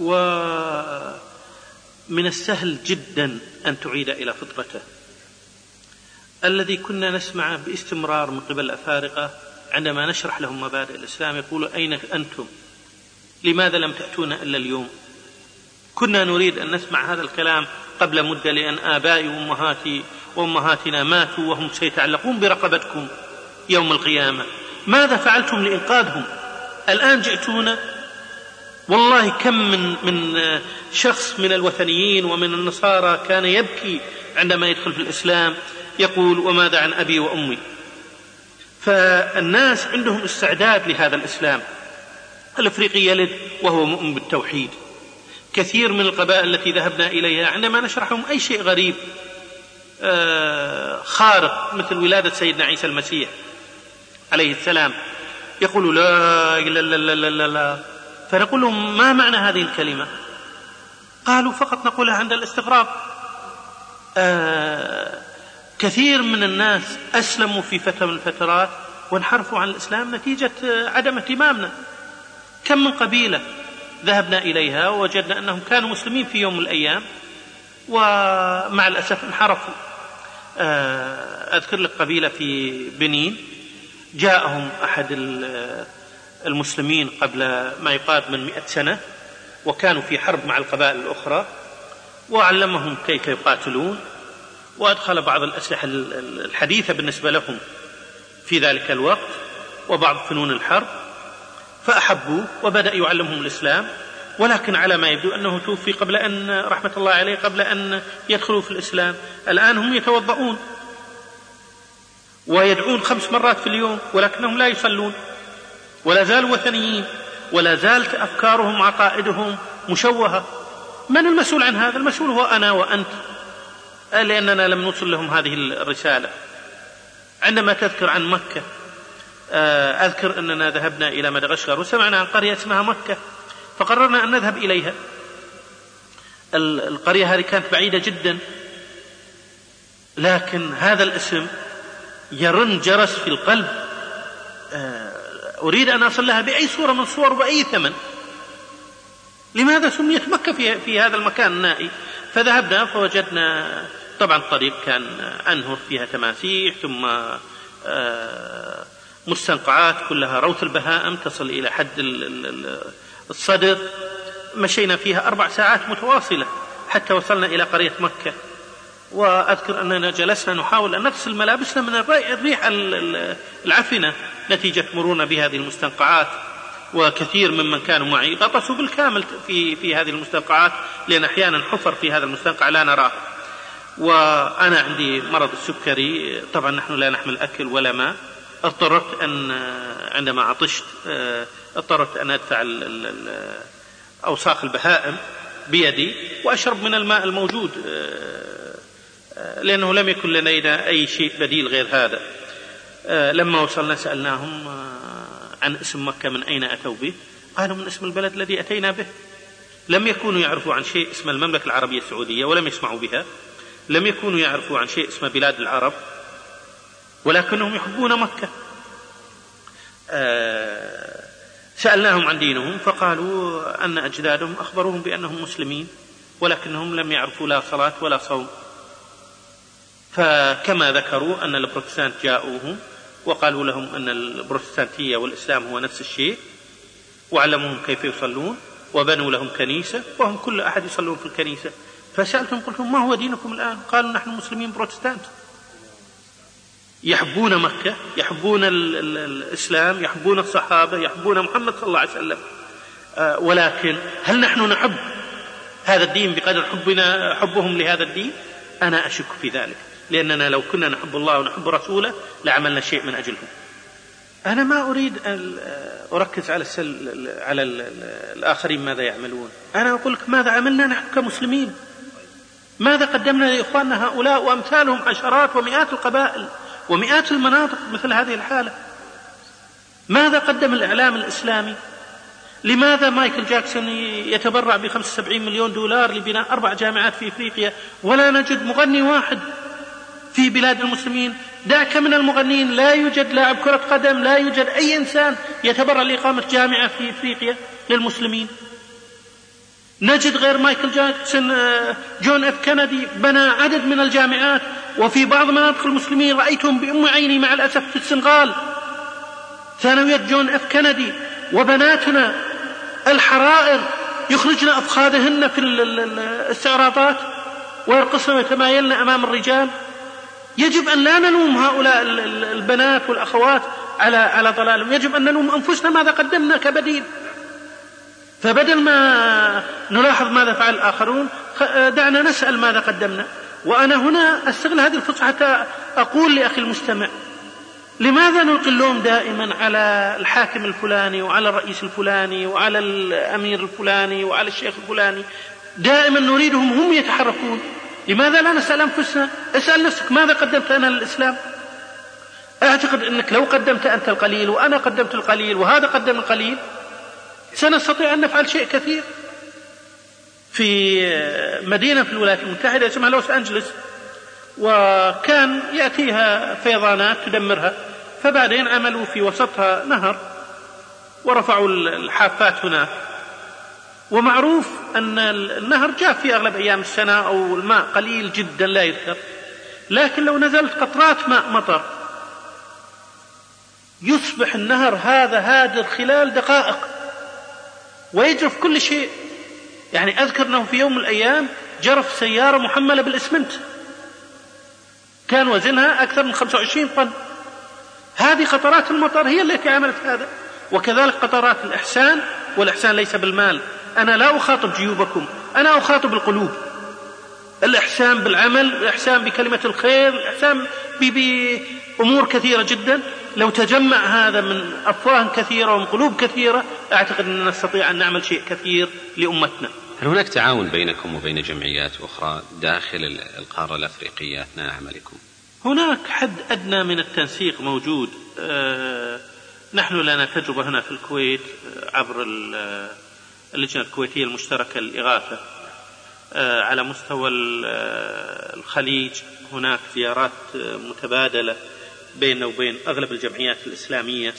ومن السهل جدا أن تعيد إلى فطرته. الذي كنا نسمع باستمرار من قبل الأفارقة عندما نشرح لهم مبادئ الإسلام يقولوا: أين أنتم؟ لماذا لم تأتونا إلا اليوم؟ كنا نريد أن نسمع هذا الكلام قبل مدة، لأن آبائي وأمهاتنا ماتوا وهم سيتعلقون برقبتكم يوم القيامة. ماذا فعلتم لإنقاذهم؟ الآن جئتونا. والله كم من شخص من الوثنيين ومن النصارى كان يبكي عندما يدخل في الإسلام، يقول: وماذا عن أبي وأمي؟ فالناس عندهم استعداد لهذا الإسلام. الأفريقي يلد وهو مؤمن بالتوحيد. كثير من القبائل التي ذهبنا إليها عندما نشرح لهم أي شيء غريب خارق مثل ولادة سيدنا عيسى المسيح عليه السلام، يقولوا: لا لا لا لا لا لا، فنقول لهم ما معنى هذه الكلمة؟ قالوا فقط نقولها عند الاستغراب. كثير من الناس أسلموا في فترة من الفترات وانحرفوا عن الإسلام نتيجة عدم اهتمامنا. كم من قبيلة ذهبنا إليها ووجدنا أنهم كانوا مسلمين في يوم من الأيام ومع الأسف انحرفوا. أذكر لك قبيلة في بنين جاءهم أحد المسلمين قبل ما يقارب من 100 سنة وكانوا في حرب مع القبائل الأخرى، وعلمهم كيف يقاتلون وأدخل بعض الأسلحة الحديثة بالنسبة لهم في ذلك الوقت وبعض فنون الحرب، فأحبوه وبدأ يعلمهم الإسلام، ولكن على ما يبدو أنه توفي قبل أن رحمة الله عليه قبل أن يدخلوا في الإسلام. الآن هم يتوضؤون ويدعون 5 مرات في اليوم ولكنهم لا يصلون ولا زالوا وثنيين ولا زالت أفكارهم عقائدهم مشوهة. من المسؤول عن هذا؟ المسؤول هو أنا وأنت، لأننا لم نوصل لهم هذه الرسالة. عندما تذكر عن مكة، أذكر أننا ذهبنا إلى مدغشقر وسمعنا عن قرية اسمها مكة، فقررنا أن نذهب إليها. القرية هذه كانت بعيدة جدا، لكن هذا الاسم يرن جرس في القلب. أريد أن أصل لها بأي صورة من صور وبأي ثمن. لماذا سميت مكة في هذا المكان النائي؟ فذهبنا فوجدنا طبعا الطريق كان أنهر فيها تماسيح، ثم مستنقعات كلها روث البهائم تصل إلى حد الصدر. مشينا فيها 4 ساعات متواصلة حتى وصلنا إلى قرية مكة. وأذكر أننا جلسنا نحاول أن نغسل ملابسنا من الريح العفنة نتيجة مرورنا بهذه المستنقعات، وكثير ممن كانوا معي غطسوا بالكامل في هذه المستنقعات، لأن أحيانا حفر في هذا المستنقع لا نراه. وأنا عندي مرض السكري، طبعا نحن لا نحمل أكل ولا ماء. اضطررت أن عندما عطشت اضطررت أن أدفع أوساخ البهائم بيدي وأشرب من الماء الموجود، لأنه لم يكن لدينا أي شيء بديل غير هذا. لما وصلنا سألناهم عن اسم مكة من أين أتوا به، قالوا من اسم البلد الذي أتينا به. لم يكونوا يعرفوا عن شيء اسم المملكة العربية السعودية ولم يسمعوا بها، لم يكونوا يعرفوا عن شيء اسم بلاد العرب، ولكنهم يحبون مكة. سألناهم عن دينهم فقالوا أن أجدادهم أخبروهم بأنهم مسلمين ولكنهم لم يعرفوا لا صلاة ولا صوم. فكما ذكروا أن البروتستانت جاءوهم وقالوا لهم أن البروتستانتية والإسلام هو نفس الشيء، وعلموهم كيف يصلون وبنوا لهم كنيسة وهم كل أحد يصلون في الكنيسة. فسألتهم قلتهم ما هو دينكم الآن؟ قالوا نحن مسلمين بروتستانت. يحبون مكة، يحبون الإسلام، يحبون الصحابة، يحبون محمد صلى الله عليه وسلم، ولكن هل نحن نحب هذا الدين بقدر حبهم لهذا الدين؟ أنا أشك في ذلك، لأننا لو كنا نحب الله ونحب رسوله لعملنا شيء من أجلهم. أنا ما أريد أن أركز على الآخرين ماذا يعملون، أنا أقول لك ماذا عملنا نحن كمسلمين، ماذا قدمنا لإخواننا هؤلاء وأمثالهم عشرات ومئات القبائل ومئات المناطق مثل هذه الحالة. ماذا قدم الإعلام الإسلامي؟ لماذا مايكل جاكسون يتبرع ب$75 مليون لبناء 4 جامعات في إفريقيا ولا نجد مغني واحد في بلاد المسلمين؟ دعك من المغنيين، لا يوجد لاعب كرة قدم، لا يوجد أي إنسان يتبرع لإقامة جامعة في إفريقيا للمسلمين. نجد غير مايكل جاكسون جون اف كندي بنى عدد من الجامعات، وفي بعض مناطق المسلمين رأيتهم بأم عيني مع الأسف في السنغال ثانوية جون اف كندي، وبناتنا الحرائر يخرجن أفخاذهن في الاستعراضات ويرقصن ويتمايلن أمام الرجال. يجب أن لا نلوم هؤلاء البنات والأخوات على ضلالهم، يجب أن نلوم أنفسنا ماذا قدمنا كبديل. فبدل ما نلاحظ ماذا فعل الآخرون دعنا نسأل ماذا قدمنا. وأنا هنا أستغل هذه الفرصة حتى أقول لأخي المستمع، لماذا نلقي اللوم دائما على الحاكم الفلاني وعلى الرئيس الفلاني وعلى الأمير الفلاني وعلى الشيخ الفلاني؟ دائما نريدهم هم يتحركون. لماذا لا نسأل أنفسنا؟ اسأل نفسك ماذا قدمت أنا للإسلام؟ أعتقد أنك لو قدمت أنت القليل وأنا قدمت القليل وهذا قدم القليل سنستطيع أن نفعل شيء كثير. في مدينة في الولايات المتحدة اسمها لوس أنجلس، وكان يأتيها فيضانات تدمرها، فبعدين عملوا في وسطها نهر ورفعوا الحافات هناك، ومعروف أن النهر جاف في أغلب أيام السنة أو الماء قليل جدا لا يذكر، لكن لو نزلت قطرات ماء مطر يصبح النهر هذا هادر خلال دقائق ويجرف كل شيء. يعني أذكر أنه في يوم من الأيام جرف سيارة محملة بالإسمنت كان وزنها أكثر من 25 طن. هذه قطرات المطر هي التي عملت هذا. وكذلك قطرات الإحسان، والإحسان ليس بالمال. أنا لا أخاطب جيوبكم، أنا أخاطب القلوب. الإحسان بالعمل، الإحسان بكلمة الخير، الإحسان بأمور كثيرة جدا. لو تجمع هذا من أفواه كثيرة ومن قلوب كثيرة أعتقد أننا نستطيع أن نعمل شيء كثير لأمتنا. هل هناك تعاون بينكم وبين جمعيات أخرى داخل القارة الأفريقية أثناء عملكم؟ هناك حد أدنى من التنسيق موجود. نحن لنا تجربة هنا في الكويت عبر اللجنة الكويتية المشتركة للإغاثة. على مستوى الخليج هناك زيارات متبادلة بيننا وبين أغلب الجمعيات الإسلامية،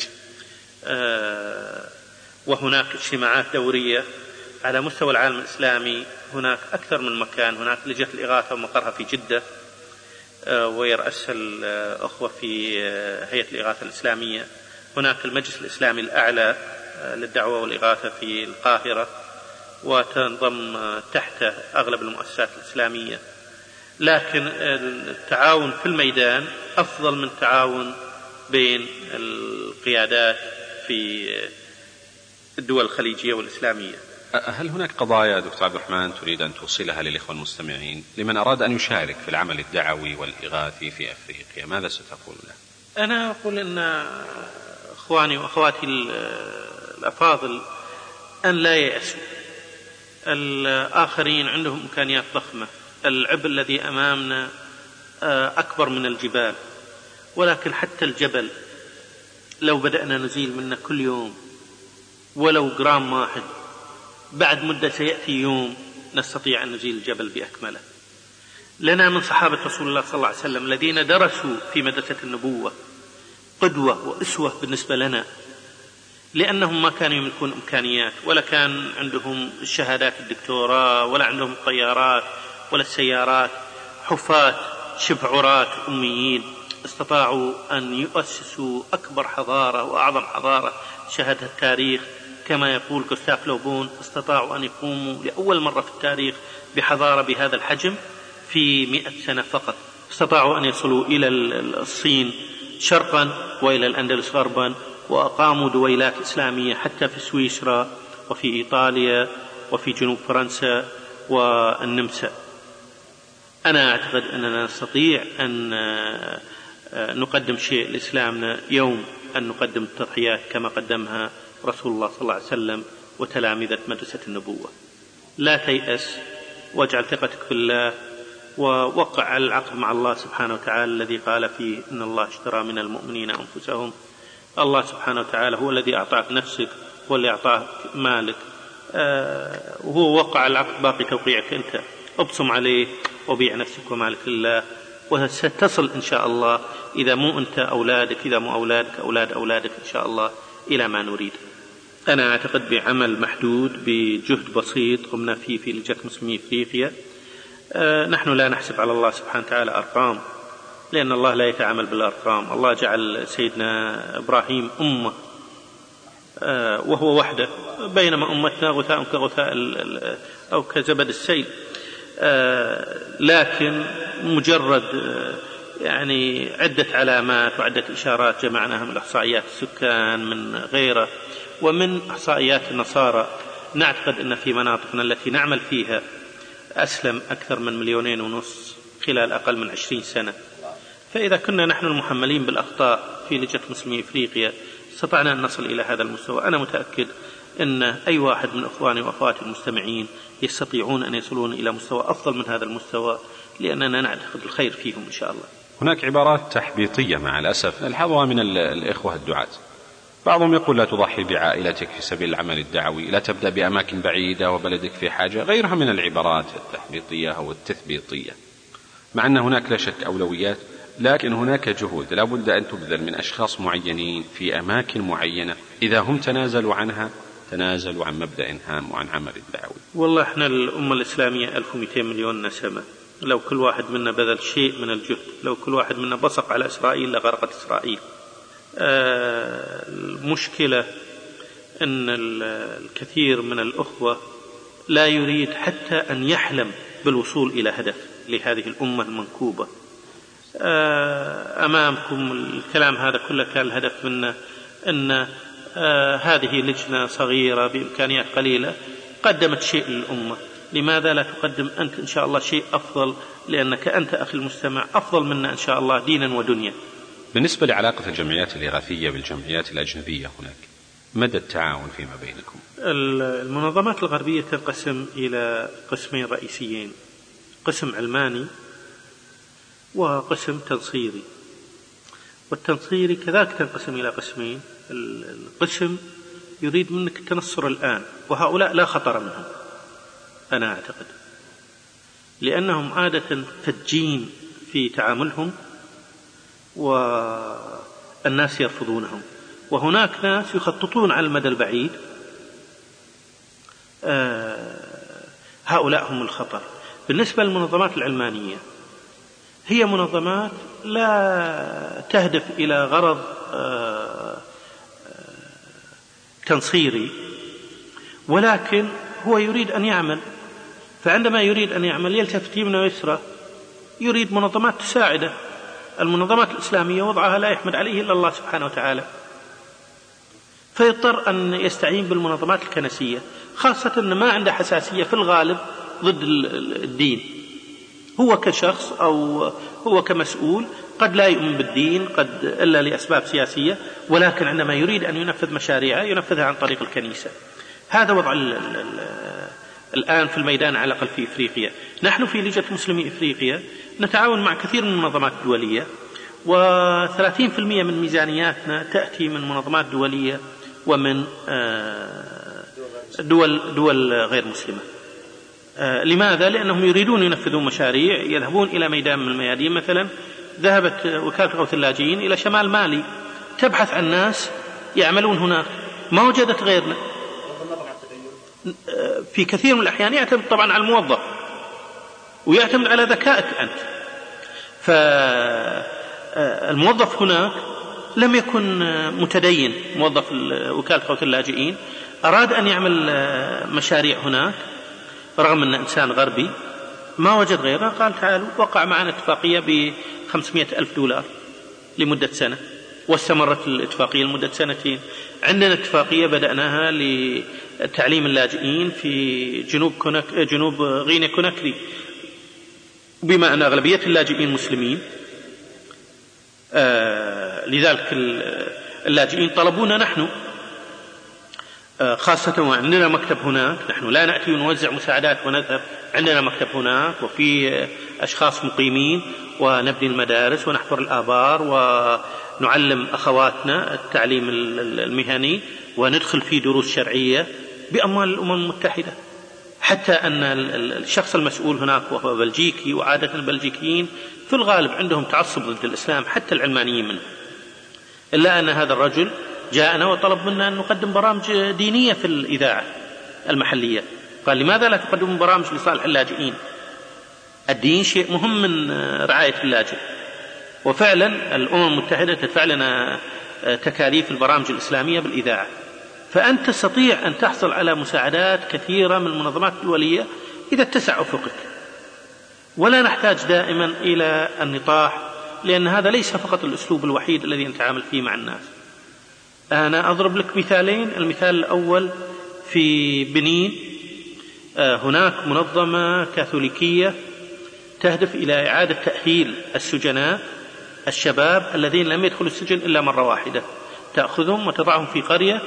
وهناك اجتماعات دورية. على مستوى العالم الإسلامي هناك أكثر من مكان. هناك لجنة الإغاثة ومقرها في جدة، ويرأسها الأخوة في هيئة الإغاثة الإسلامية. هناك المجلس الإسلامي الأعلى للدعوة والإغاثة في القاهرة، وتنضم تحته أغلب المؤسسات الإسلامية. لكن التعاون في الميدان أفضل من التعاون بين القيادات في الدول الخليجية والإسلامية. هل هناك قضايا دكتور عبد الرحمن تريد أن توصلها للإخوة المستمعين لمن أراد أن يشارك في العمل الدعوي والإغاثي في أفريقيا؟ ماذا ستقول له؟ أنا أقول أن أخواني وأخواتي الأفاضل أن لا يأسوا. الآخرين عندهم إمكانيات ضخمة. العبء الذي أمامنا أكبر من الجبال، ولكن حتى الجبل لو بدأنا نزيل منه كل يوم ولو جرام واحد، بعد مدة سيأتي يوم نستطيع أن نزيل الجبل بأكمله. لنا من صحابة رسول الله صلى الله عليه وسلم الذين درسوا في مدرسة النبوة قدوة وأسوة بالنسبة لنا، لأنهم ما كانوا يملكون إمكانيات، ولا كان عندهم شهادات الدكتوراه، ولا عندهم الطيارات ولا السيارات. حفاة شبه عراة أميين استطاعوا أن يؤسسوا أكبر حضارة وأعظم حضارة شهدها التاريخ. كما يقول غوستاف لوبون، استطاعوا أن يقوموا لأول مرة في التاريخ بحضارة بهذا الحجم في 100 سنة فقط. استطاعوا أن يصلوا إلى الصين شرقا وإلى الأندلس غربا، وأقاموا دويلات إسلامية حتى في سويسرا وفي إيطاليا وفي جنوب فرنسا والنمسا. أنا أعتقد أننا نستطيع أن نقدم شيء لإسلامنا يوم أن نقدم التضحيات كما قدمها رسول الله صلى الله عليه وسلم وتلامذة مدرسة النبوة. لا تيأس، واجعل ثقتك بالله، ووقع على العقد مع الله سبحانه وتعالى الذي قال فيه إن الله اشترى من المؤمنين أنفسهم. الله سبحانه وتعالى هو الذي أعطاك نفسك، هو الذي أعطاك مالك، وهو وقع العقد، باقي توقيعك أنت. ابصم عليه وبيع نفسك ومالك لله، وستصل إن شاء الله، إذا مو أنت أولادك، إذا مو أولادك أولاد أولادك إن شاء الله إلى ما نريد. أنا أعتقد بعمل محدود بجهد بسيط قمنا فيه في لجنة مسلمي أفريقيا. نحن لا نحسب على الله سبحانه وتعالى أرقام، لأن الله لا يتعامل بالأرقام. الله جعل سيدنا إبراهيم أمة وهو وحده، بينما أمتنا غثاء كغثاء أو كزبد السيل. لكن مجرد يعني عدة علامات وعدة إشارات جمعناها من إحصائيات السكان من غيره ومن إحصائيات النصارى، نعتقد أن في مناطقنا التي نعمل فيها أسلم أكثر من 2.5 مليون خلال أقل من 20 سنة. فإذا كنا نحن المحملين بالأخطاء في لجنة مسلمي أفريقيا استطعنا أن نصل إلى هذا المستوى، أنا متأكد أن أي واحد من إخواني وأخواتي المستمعين يستطيعون أن يصلون إلى مستوى أفضل من هذا المستوى، لأننا نعتقد الخير فيهم إن شاء الله. هناك عبارات تحبيطية مع الأسف نلحظها من الإخوة الدعاة، بعضهم يقول لا تضحي بعائلتك في سبيل العمل الدعوي، لا تبدأ بأماكن بعيدة وبلدك في حاجة، غيرها من العبارات التحبيطية أو التثبيطية. مع أن هناك لا شك أولويات، لكن هناك جهود لا بد أن تبذل من أشخاص معينين في أماكن معينة، إذا هم تنازلوا عنها تنازلوا عن مبدأ هام وعن عمل دعوي. والله احنا الأمة الإسلامية 1200 مليون نسمة، لو كل واحد منا بذل شيء من الجهد، لو كل واحد منا بصق على إسرائيل لغرقت إسرائيل. المشكلة أن الكثير من الأخوة لا يريد حتى أن يحلم بالوصول إلى هدف لهذه الأمة المنكوبة. أمامكم الكلام هذا كله كان الهدف منه أن هذه لجنة صغيرة بإمكانيات قليلة قدمت شيء للأمة، لماذا لا تقدم أنت إن شاء الله شيء أفضل، لأنك أنت أخي المستمع أفضل منا إن شاء الله دينا ودنيا. بالنسبة لعلاقة الجمعيات الإغاثية بالجمعيات الأجنبية هناك، مدى التعاون فيما بينكم؟ المنظمات الغربية تنقسم إلى قسمين رئيسيين، قسم علماني وقسم تنصيري، والتنصيري كذلك تنقسم إلى قسمين. القسم يريد منك التنصر الآن، وهؤلاء لا خطر منهم أنا أعتقد، لأنهم عادة فجين في تعاملهم والناس يرفضونهم، وهناك ناس يخططون على المدى البعيد، هؤلاء هم الخطر. بالنسبة للمنظمات العلمانية، هي منظمات لا تهدف إلى غرض تنصيري، ولكن هو يريد أن يعمل، فعندما يريد أن يعمل يلتفت يمنى ويسرى، يريد منظمات تساعده. المنظمات الإسلامية وضعها لا يحمد عليه إلا الله سبحانه وتعالى، فيضطر أن يستعين بالمنظمات الكنسية، خاصة أن ما عنده حساسية في الغالب ضد الدين، هو كشخص أو هو كمسؤول قد لا يؤمن بالدين قد إلا لأسباب سياسية، ولكن عندما يريد أن ينفذ مشاريعه ينفذها عن طريق الكنيسة. هذا وضع الآن في الميدان على الأقل في إفريقيا. نحن في لجنة مسلمي إفريقيا نتعاون مع كثير من المنظمات الدولية، و30% من ميزانياتنا تأتي من منظمات دولية ومن دول غير مسلمة. لماذا؟ لأنهم يريدون ينفذون مشاريع، يذهبون إلى ميدان من الميادين. مثلا ذهبت وكالة غوث اللاجئين إلى شمال مالي تبحث عن ناس يعملون هناك، ما وجدت غيرنا. في كثير من الأحيان يعتمد طبعا على الموظف ويعتمد على ذكائك أنت، فالموظف هناك لم يكن متدين، موظف وكالة غوث اللاجئين أراد أن يعمل مشاريع هناك رغم أن إنسان غربي، ما وجد غيره، قال تعالوا، وقع معنا اتفاقية $500,000 لمدة سنة، واستمرت الاتفاقية لمدة سنتين. عندنا اتفاقية بدأناها لتعليم اللاجئين في جنوب غينيا كوناكري، بما أن أغلبية اللاجئين مسلمين، لذلك اللاجئين طلبونا نحن خاصة، وعندنا مكتب هناك. نحن لا نأتي ونوزع مساعدات ونذهب، عندنا مكتب هناك وفي أشخاص مقيمين، ونبني المدارس ونحفر الآبار ونعلم أخواتنا التعليم المهني، وندخل في دروس شرعية بأموال الأمم المتحدة. حتى أن الشخص المسؤول هناك وهو بلجيكي، وعادة البلجيكيين في الغالب عندهم تعصب ضد الإسلام حتى العلمانيين منه، إلا أن هذا الرجل جاءنا وطلب منا أن نقدم برامج دينية في الإذاعة المحلية. قال لماذا لا تقدمون برامج لصالح اللاجئين؟ الدين شيء مهم من رعاية اللاجئ. وفعلا الأمم المتحدة تدفع لنا تكاليف البرامج الإسلامية بالإذاعة، فأنت تستطيع أن تحصل على مساعدات كثيرة من المنظمات الدولية إذا اتسع أفقك، ولا نحتاج دائما إلى النطاح، لأن هذا ليس فقط الأسلوب الوحيد الذي نتعامل فيه مع الناس. أنا أضرب لك مثالين. المثال الأول في بنين، هناك منظمة كاثوليكية تهدف إلى إعادة تأهيل السجناء الشباب الذين لم يدخلوا السجن إلا مرة واحدة، تأخذهم وتضعهم في قرية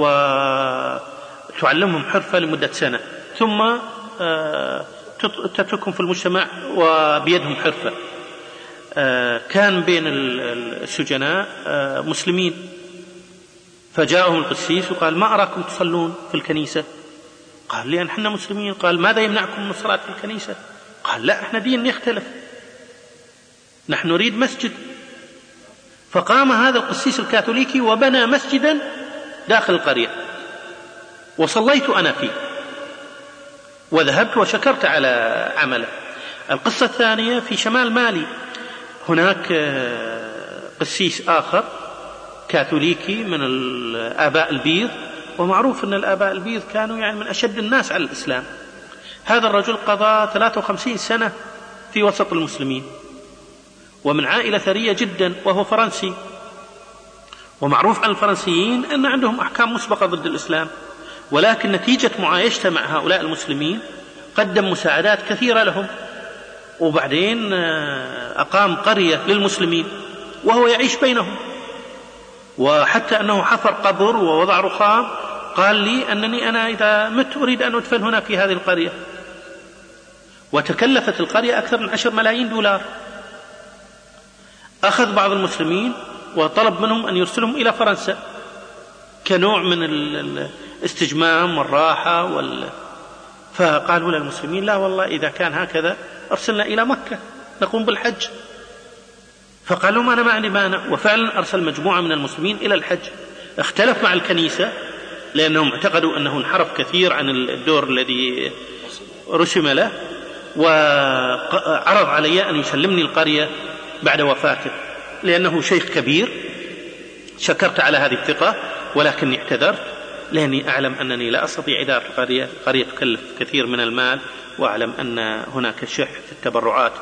وتعلمهم حرفة لمدة سنة، ثم تتركهم في المجتمع وبيدهم حرفة. كان بين السجناء مسلمين، فجاءهم القسيس وقال: ما أراكم تصلون في الكنيسة؟ قال: لأن احنا مسلمين. قال: ماذا يمنعكم من الصلاة في الكنيسة؟ قال: لا، احنا دين يختلف، نحن نريد مسجد. فقام هذا القسيس الكاثوليكي وبنى مسجدا داخل القرية، وصليت أنا فيه وذهبت وشكرت على عمله. القصة الثانية في شمال مالي، هناك قسيس آخر كاثوليكي من الآباء البيض، ومعروف أن الآباء البيض كانوا يعني من أشد الناس على الإسلام. هذا الرجل قضى 53 سنة في وسط المسلمين، ومن عائلة ثرية جدا، وهو فرنسي، ومعروف عن الفرنسيين أن عندهم أحكام مسبقة ضد الإسلام، ولكن نتيجة معايشته مع هؤلاء المسلمين قدم مساعدات كثيرة لهم، وبعدين أقام قرية للمسلمين وهو يعيش بينهم، وحتى أنه حفر قبر ووضع رخام، قال لي أنني أنا إذا مت أريد أن أدفن هنا في هذه القرية. وتكلفت القرية أكثر من 10 ملايين دولار. أخذ بعض المسلمين وطلب منهم أن يرسلهم إلى فرنسا كنوع من الاستجمام والراحة فقالوا للمسلمين: لا والله، إذا كان هكذا أرسلنا إلى مكة نقوم بالحج. فقالوا: ما أنا ما عندي مانع. وفعلا أرسل مجموعة من المسلمين إلى الحج. اختلف مع الكنيسة لأنهم اعتقدوا أنه انحرف كثير عن الدور الذي رسم له، وعرض علي أن يسلمني القرية بعد وفاته لأنه شيخ كبير. شكرت على هذه الثقة، ولكني اعتذرت لأني أعلم أنني لا أستطيع إدارة القرية تكلف كثير من المال، وأعلم أن هناك شح في التبرعات.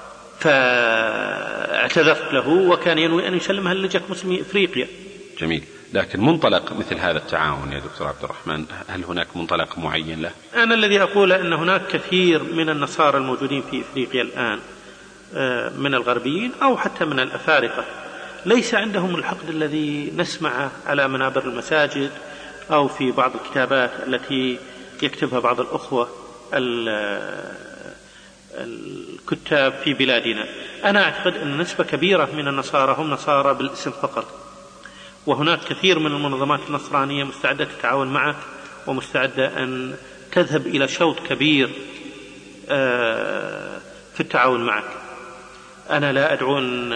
فاعتذرت له، وكان ينوي أن يسلمها للجنة مسلمي إفريقيا. جميل. لكن منطلق مثل هذا التعاون يا دكتور عبد الرحمن، هل هناك منطلق معين له؟ أنا الذي أقول أن هناك كثير من النصارى الموجودين في إفريقيا الآن من الغربيين أو حتى من الأفارقة ليس عندهم الحقد الذي نسمعه على منابر المساجد أو في بعض الكتابات التي يكتبها بعض الأخوة الكتاب في بلادنا. أنا أعتقد أن نسبة كبيرة من النصارى هم نصارى بالاسم فقط، وهناك كثير من المنظمات النصرانية مستعدة تتعاون معك ومستعدة أن تذهب إلى شوط كبير في التعاون معك. أنا لا أدعو أن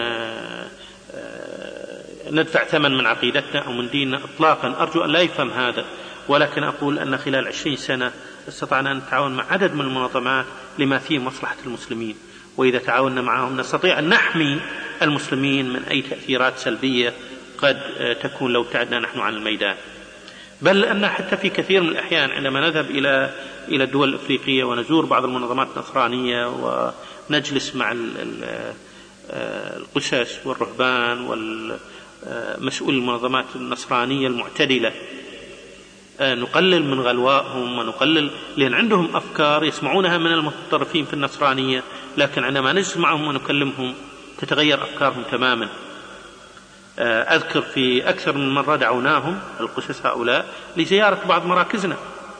ندفع ثمن من عقيدتنا أو من ديننا إطلاقا، أرجو أن لا يفهم هذا، ولكن أقول أن خلال 20 سنة استطعنا أن نتعاون مع عدد من المنظمات لما فيه مصلحة المسلمين، وإذا تعاوننا معهم نستطيع أن نحمي المسلمين من أي تأثيرات سلبية قد تكون لو ابتعدنا نحن عن الميدان. بل أن حتى في كثير من الأحيان عندما نذهب إلى الدول الأفريقية ونزور بعض المنظمات النصرانية ونجلس مع القسس والرهبان والمسؤول المنظمات النصرانية المعتدلة، نقلل من غلوائهم ونقلل، لأن عندهم أفكار يسمعونها من المتطرفين في النصرانية، لكن عندما نسمعهم ونكلمهم تتغير أفكارهم تماما. أذكر في أكثر من مرة دعوناهم القسس هؤلاء لزيارة بعض مراكزنا،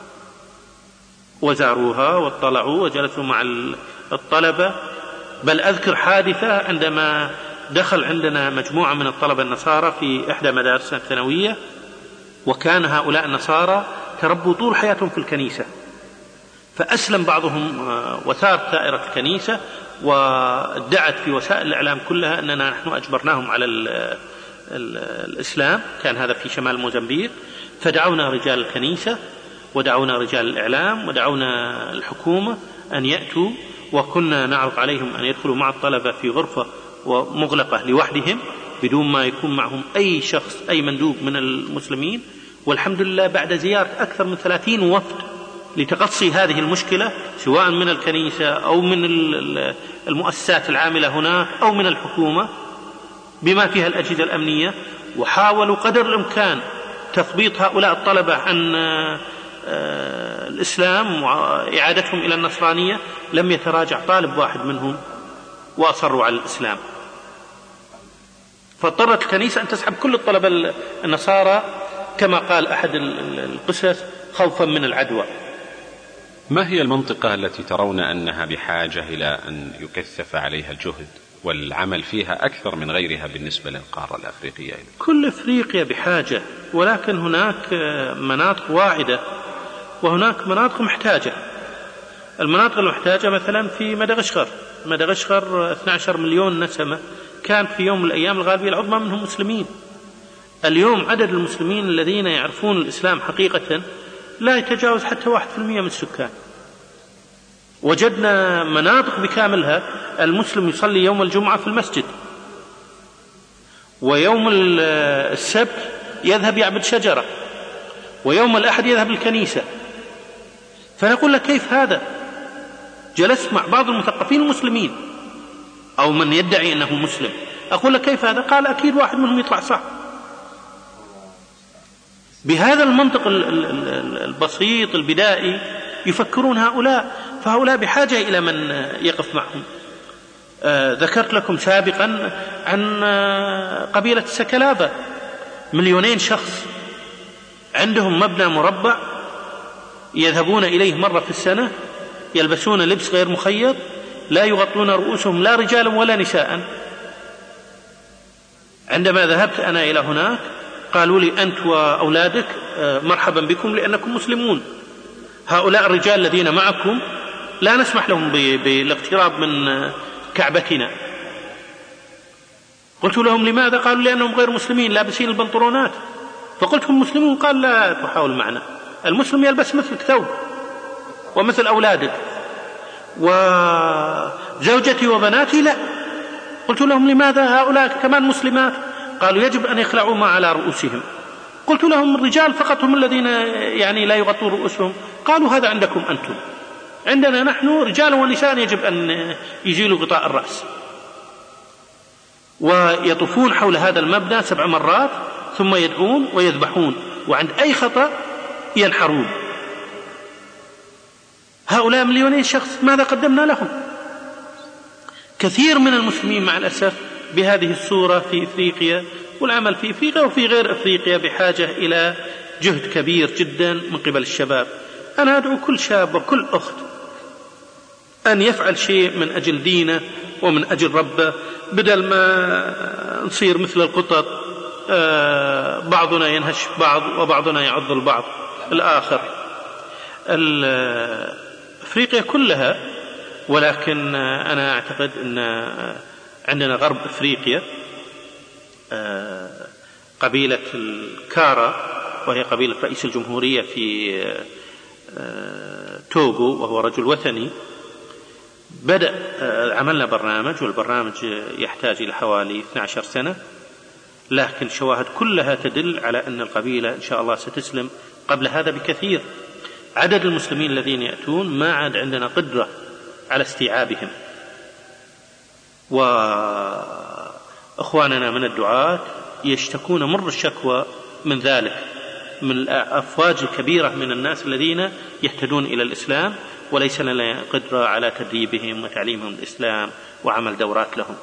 وزاروها واطلعوا وجلسوا مع الطلبة. بل أذكر حادثة عندما دخل عندنا مجموعة من الطلبة النصارى في إحدى مدارسنا الثانوية، وكان هؤلاء النصارى تربوا طول حياتهم في الكنيسة، فأسلم بعضهم وثار ثائرة الكنيسة، وادعت في وسائل الإعلام كلها أننا نحن أجبرناهم على الإسلام. كان هذا في شمال موزمبيق. فدعونا رجال الكنيسة ودعونا رجال الإعلام ودعونا الحكومة أن يأتوا، وكنا نعرض عليهم أن يدخلوا مع الطلبة في غرفة ومغلقة لوحدهم بدون ما يكون معهم أي شخص أي مندوب من المسلمين. والحمد لله بعد زيارة أكثر من 30 وفد لتقصي هذه المشكلة، سواء من الكنيسة أو من المؤسسات العاملة هناك أو من الحكومة بما فيها الأجهزة الأمنية، وحاولوا قدر الإمكان تثبيط هؤلاء الطلبة عن الإسلام وإعادتهم إلى النصرانية. لم يتراجع طالب واحد منهم وأصروا على الإسلام. فاضطرت الكنيسة أن تسحب كل الطلبة النصارى كما قال أحد القسس خوفا من العدوى. ما هي المنطقة التي ترون أنها بحاجة إلى أن يكثف عليها الجهد والعمل فيها أكثر من غيرها بالنسبة للقارة الأفريقية. كل أفريقيا بحاجة، ولكن هناك مناطق واعدة وهناك مناطق محتاجة. المناطق المحتاجة مثلا في مدغشقر 12 مليون نسمة، كان في يوم من الأيام الغالبية العظمى منهم مسلمين. اليوم عدد المسلمين الذين يعرفون الإسلام حقيقة لا يتجاوز حتى 1% من السكان. وجدنا مناطق بكاملها المسلم يصلي يوم الجمعة في المسجد، ويوم السبت يذهب يعبد شجرة، ويوم الأحد يذهب الكنيسة. فنقول لك كيف هذا؟ جلست مع بعض المثقفين المسلمين أو من يدعي أنه مسلم، أقول لك كيف هذا؟ قال أكيد واحد منهم يطلع صح. بهذا المنطق البسيط البدائي يفكرون هؤلاء، فهؤلاء بحاجة إلى من يقف معهم. ذكرت لكم سابقا عن قبيلة السكلابة، 2,000,000 شخص، عندهم مبنى مربع يذهبون إليه مرة في السنة، يلبسون لبس غير مخيط، لا يغطون رؤوسهم لا رجالا ولا نساء. عندما ذهبت أنا إلى هناك قالوا لي أنت وأولادك مرحبا بكم لأنكم مسلمون، هؤلاء الرجال الذين معكم لا نسمح لهم بالاقتراب من كعبتنا. قلت لهم لماذا؟ قالوا لأنهم غير مسلمين لابسين البنطلونات. فقلت هم مسلمون؟ قال لا تحاول معنا، المسلم يلبس مثلك ثوب ومثل أولادك، وزوجتي وبناتي لا. قلت لهم لماذا؟ هؤلاء كمان مسلمات. قالوا يجب أن يخلعوا ما على رؤوسهم. قلت لهم الرجال فقط هم الذين يعني لا يغطون رؤوسهم. قالوا هذا عندكم أنتم، عندنا نحن رجال ونساء يجب أن يزيلوا غطاء الرأس. ويطوفون حول هذا المبنى 7 مرات ثم يدعون ويذبحون، وعند أي خطأ ينحرون. هؤلاء 2,000,000 شخص ماذا قدمنا لهم؟ كثير من المسلمين مع الأسف بهذه الصورة في إفريقيا، والعمل في إفريقيا وفي غير إفريقيا بحاجة إلى جهد كبير جدا من قبل الشباب. أنا أدعو كل شاب وكل أخت أن يفعل شيء من أجل دينه ومن أجل ربه، بدل ما نصير مثل القطط، بعضنا ينهش بعض وبعضنا يعض البعض الآخر. أفريقيا كلها، ولكن أنا أعتقد أن عندنا غرب أفريقيا قبيلة الكارا، وهي قبيلة رئيس الجمهورية في توغو وهو رجل وثني. بدأ عملنا برنامج، والبرنامج يحتاج إلى حوالي 12 سنة، لكن الشواهد كلها تدل على أن القبيلة إن شاء الله ستسلم قبل هذا بكثير. عدد المسلمين الذين يأتون ما عاد عندنا قدرة على استيعابهم، وأخواننا من الدعاة يشتكون مر الشكوى من ذلك، من الأفواج الكبيرة من الناس الذين يهتدون إلى الإسلام وليس لنا قدرة على تدريبهم وتعليمهم الإسلام وعمل دورات لهم.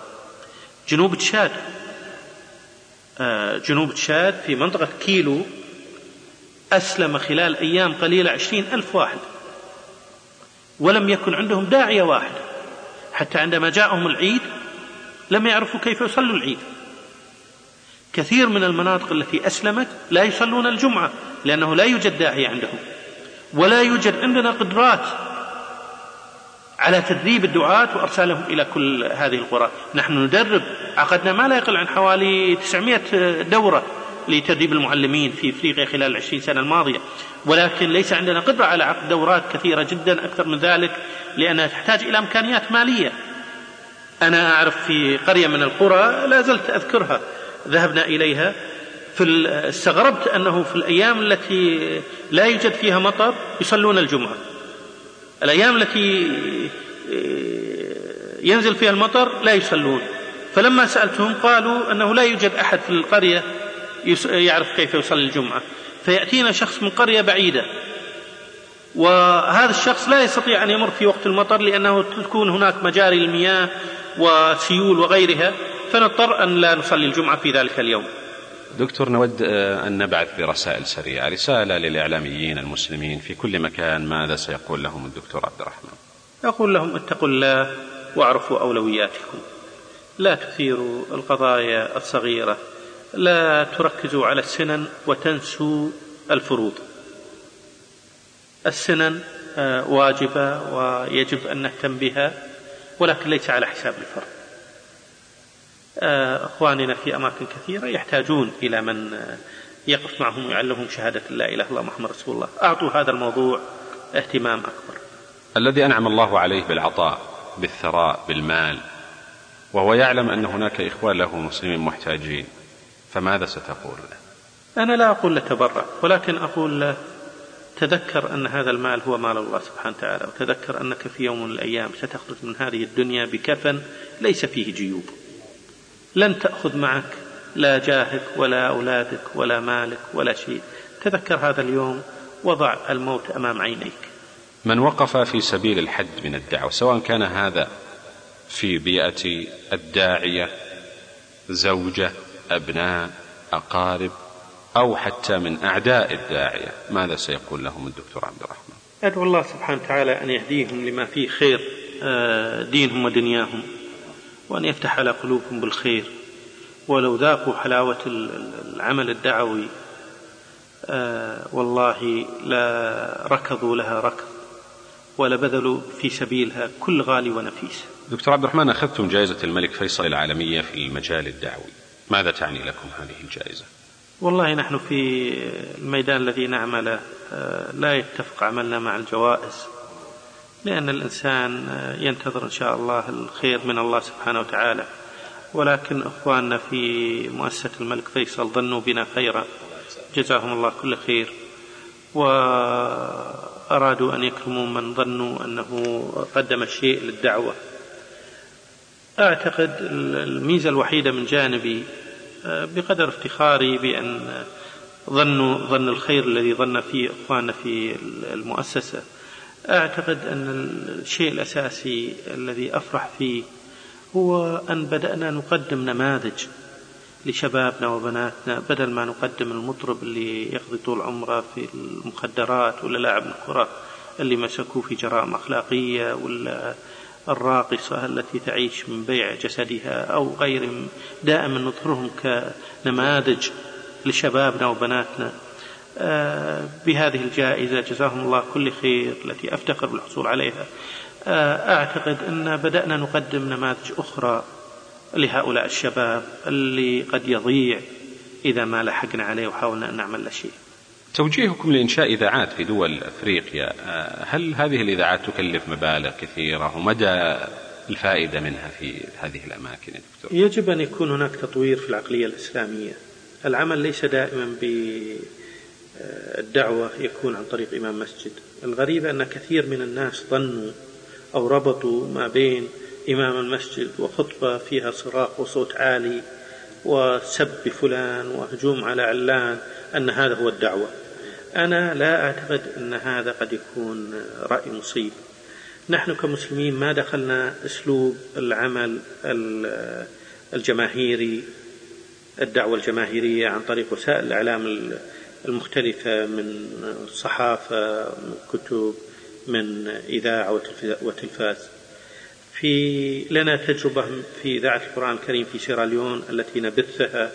جنوب تشاد في منطقة كيلو أسلم خلال أيام قليلة 20,000 واحد، ولم يكن عندهم داعية واحد، حتى عندما جاءهم العيد لم يعرفوا كيف يصلوا العيد. كثير من المناطق التي أسلمت لا يصلون الجمعة لأنه لا يوجد داعية عندهم، ولا يوجد عندنا قدرات على تدريب الدعاة وأرسالهم إلى كل هذه القرى. نحن ندرب، عقدنا ما لا يقل عن حوالي 900 دورة لتدريب المعلمين في إفريقيا خلال 20 سنة الماضية، ولكن ليس عندنا قدرة على عقد دورات كثيرة جدا أكثر من ذلك، لأنها تحتاج إلى إمكانيات مالية. أنا أعرف في قرية من القرى لا زلت أذكرها ذهبنا إليها، استغربت أنه في الأيام التي لا يوجد فيها مطر يصلون الجمعة، الأيام التي ينزل فيها المطر لا يصلون. فلما سألتهم قالوا أنه لا يوجد أحد في القرية يعرف كيف يصلي الجمعة، فيأتينا شخص من قرية بعيدة، وهذا الشخص لا يستطيع أن يمر في وقت المطر لأنه تكون هناك مجاري المياه وسيول وغيرها، فنضطر أن لا نصلي الجمعة في ذلك اليوم. دكتور، نود أن نبعث برسائل سريعة، رسالة للإعلاميين المسلمين في كل مكان، ماذا سيقول لهم الدكتور عبد الرحمن؟ يقول لهم اتقوا الله واعرفوا أولوياتكم، لا تثيروا القضايا الصغيرة، لا تركزوا على السنن وتنسوا الفروض. السنن واجبة ويجب أن نهتم بها، ولكن ليس على حساب الفرض. أخواننا في أماكن كثيرة يحتاجون إلى من يقف معهم ويعلمهم شهادة لا إله إلا الله محمد رسول الله. أعطوا هذا الموضوع اهتمام أكبر. الذي أنعم الله عليه بالعطاء، بالثراء، بالمال، وهو يعلم أن هناك إخوان له مسلمين محتاجين، فماذا ستقول له؟ أنا لا أقول لتبرع، ولكن أقول له تذكر أن هذا المال هو مال الله سبحانه وتعالى، وتذكر أنك في يوم من الأيام ستخرج من هذه الدنيا بكفن ليس فيه جيوب، لن تأخذ معك لا جاهك ولا أولادك ولا مالك ولا شيء. تذكر هذا اليوم، وضع الموت أمام عينيك. من وقف في سبيل الحد من الدعوة، سواء كان هذا في بيئة الداعية، زوجة، أبناء، أقارب، أو حتى من أعداء الداعية، ماذا سيقول لهم الدكتور عبد الرحمن؟ أدعو الله سبحانه وتعالى أن يهديهم لما فيه خير دينهم ودنياهم، وأن يفتح على قلوبهم بالخير. ولو ذاقوا حلاوة العمل الدعوي والله لا ركضوا لها ركض، ولا بذلوا في سبيلها كل غالي ونفيس. دكتور عبد الرحمن، أخذتم جائزة الملك فيصل العالمية في المجال الدعوي، ماذا تعني لكم هذه الجائزة؟ والله نحن في الميدان الذي نعمله لا يتفق عملنا مع الجوائز، لأن الإنسان ينتظر إن شاء الله الخير من الله سبحانه وتعالى. ولكن أخواننا في مؤسسة الملك فيصل ظنوا بنا خيرا، جزاهم الله كل خير، وأرادوا أن يكرموا من ظنوا أنه قدم شيء للدعوة. أعتقد الميزة الوحيدة من جانبي بقدر افتخاري بأن ظن الخير الذي ظن فيه أخواننا في المؤسسة، أعتقد أن الشيء الأساسي الذي أفرح فيه هو أن بدأنا نقدم نماذج لشبابنا وبناتنا، بدل ما نقدم المطرب اللي يقضي طول عمره في المخدرات، ولا لاعب الكرة اللي مسكوه في جرائم أخلاقية، ولا الراقصة التي تعيش من بيع جسدها أو غيرهم. دائما نظهرهم كنماذج لشبابنا وبناتنا. بهذه الجائزة جزاهم الله كل خير التي أفتخر بالحصول عليها، أعتقد أن بدأنا نقدم نماذج أخرى لهؤلاء الشباب اللي قد يضيع إذا ما لحقنا عليه وحاولنا أن نعمل له شيء. توجيهكم لإنشاء إذاعات في دول أفريقيا، هل هذه الإذاعات تكلف مبالغ كثيرة، ومدى الفائدة منها في هذه الأماكن يا دكتور؟ يجب أن يكون هناك تطوير في العقلية الإسلامية. العمل ليس دائما بالدعوة يكون عن طريق إمام مسجد. الغريب أن كثير من الناس ظنوا أو ربطوا ما بين إمام المسجد وخطبة فيها صراخ وصوت عالي وسب فلان وهجوم على علان أن هذا هو الدعوة. أنا لا أعتقد أن هذا قد يكون رأي مصيب. نحن كمسلمين ما دخلنا أسلوب العمل الجماهيري، الدعوة الجماهيرية عن طريق وسائل الإعلام المختلفة، من صحافة، من كتب، من إذاعة وتلفاز. لنا تجربة في إذاعة القرآن الكريم في سيراليون التي نبثها،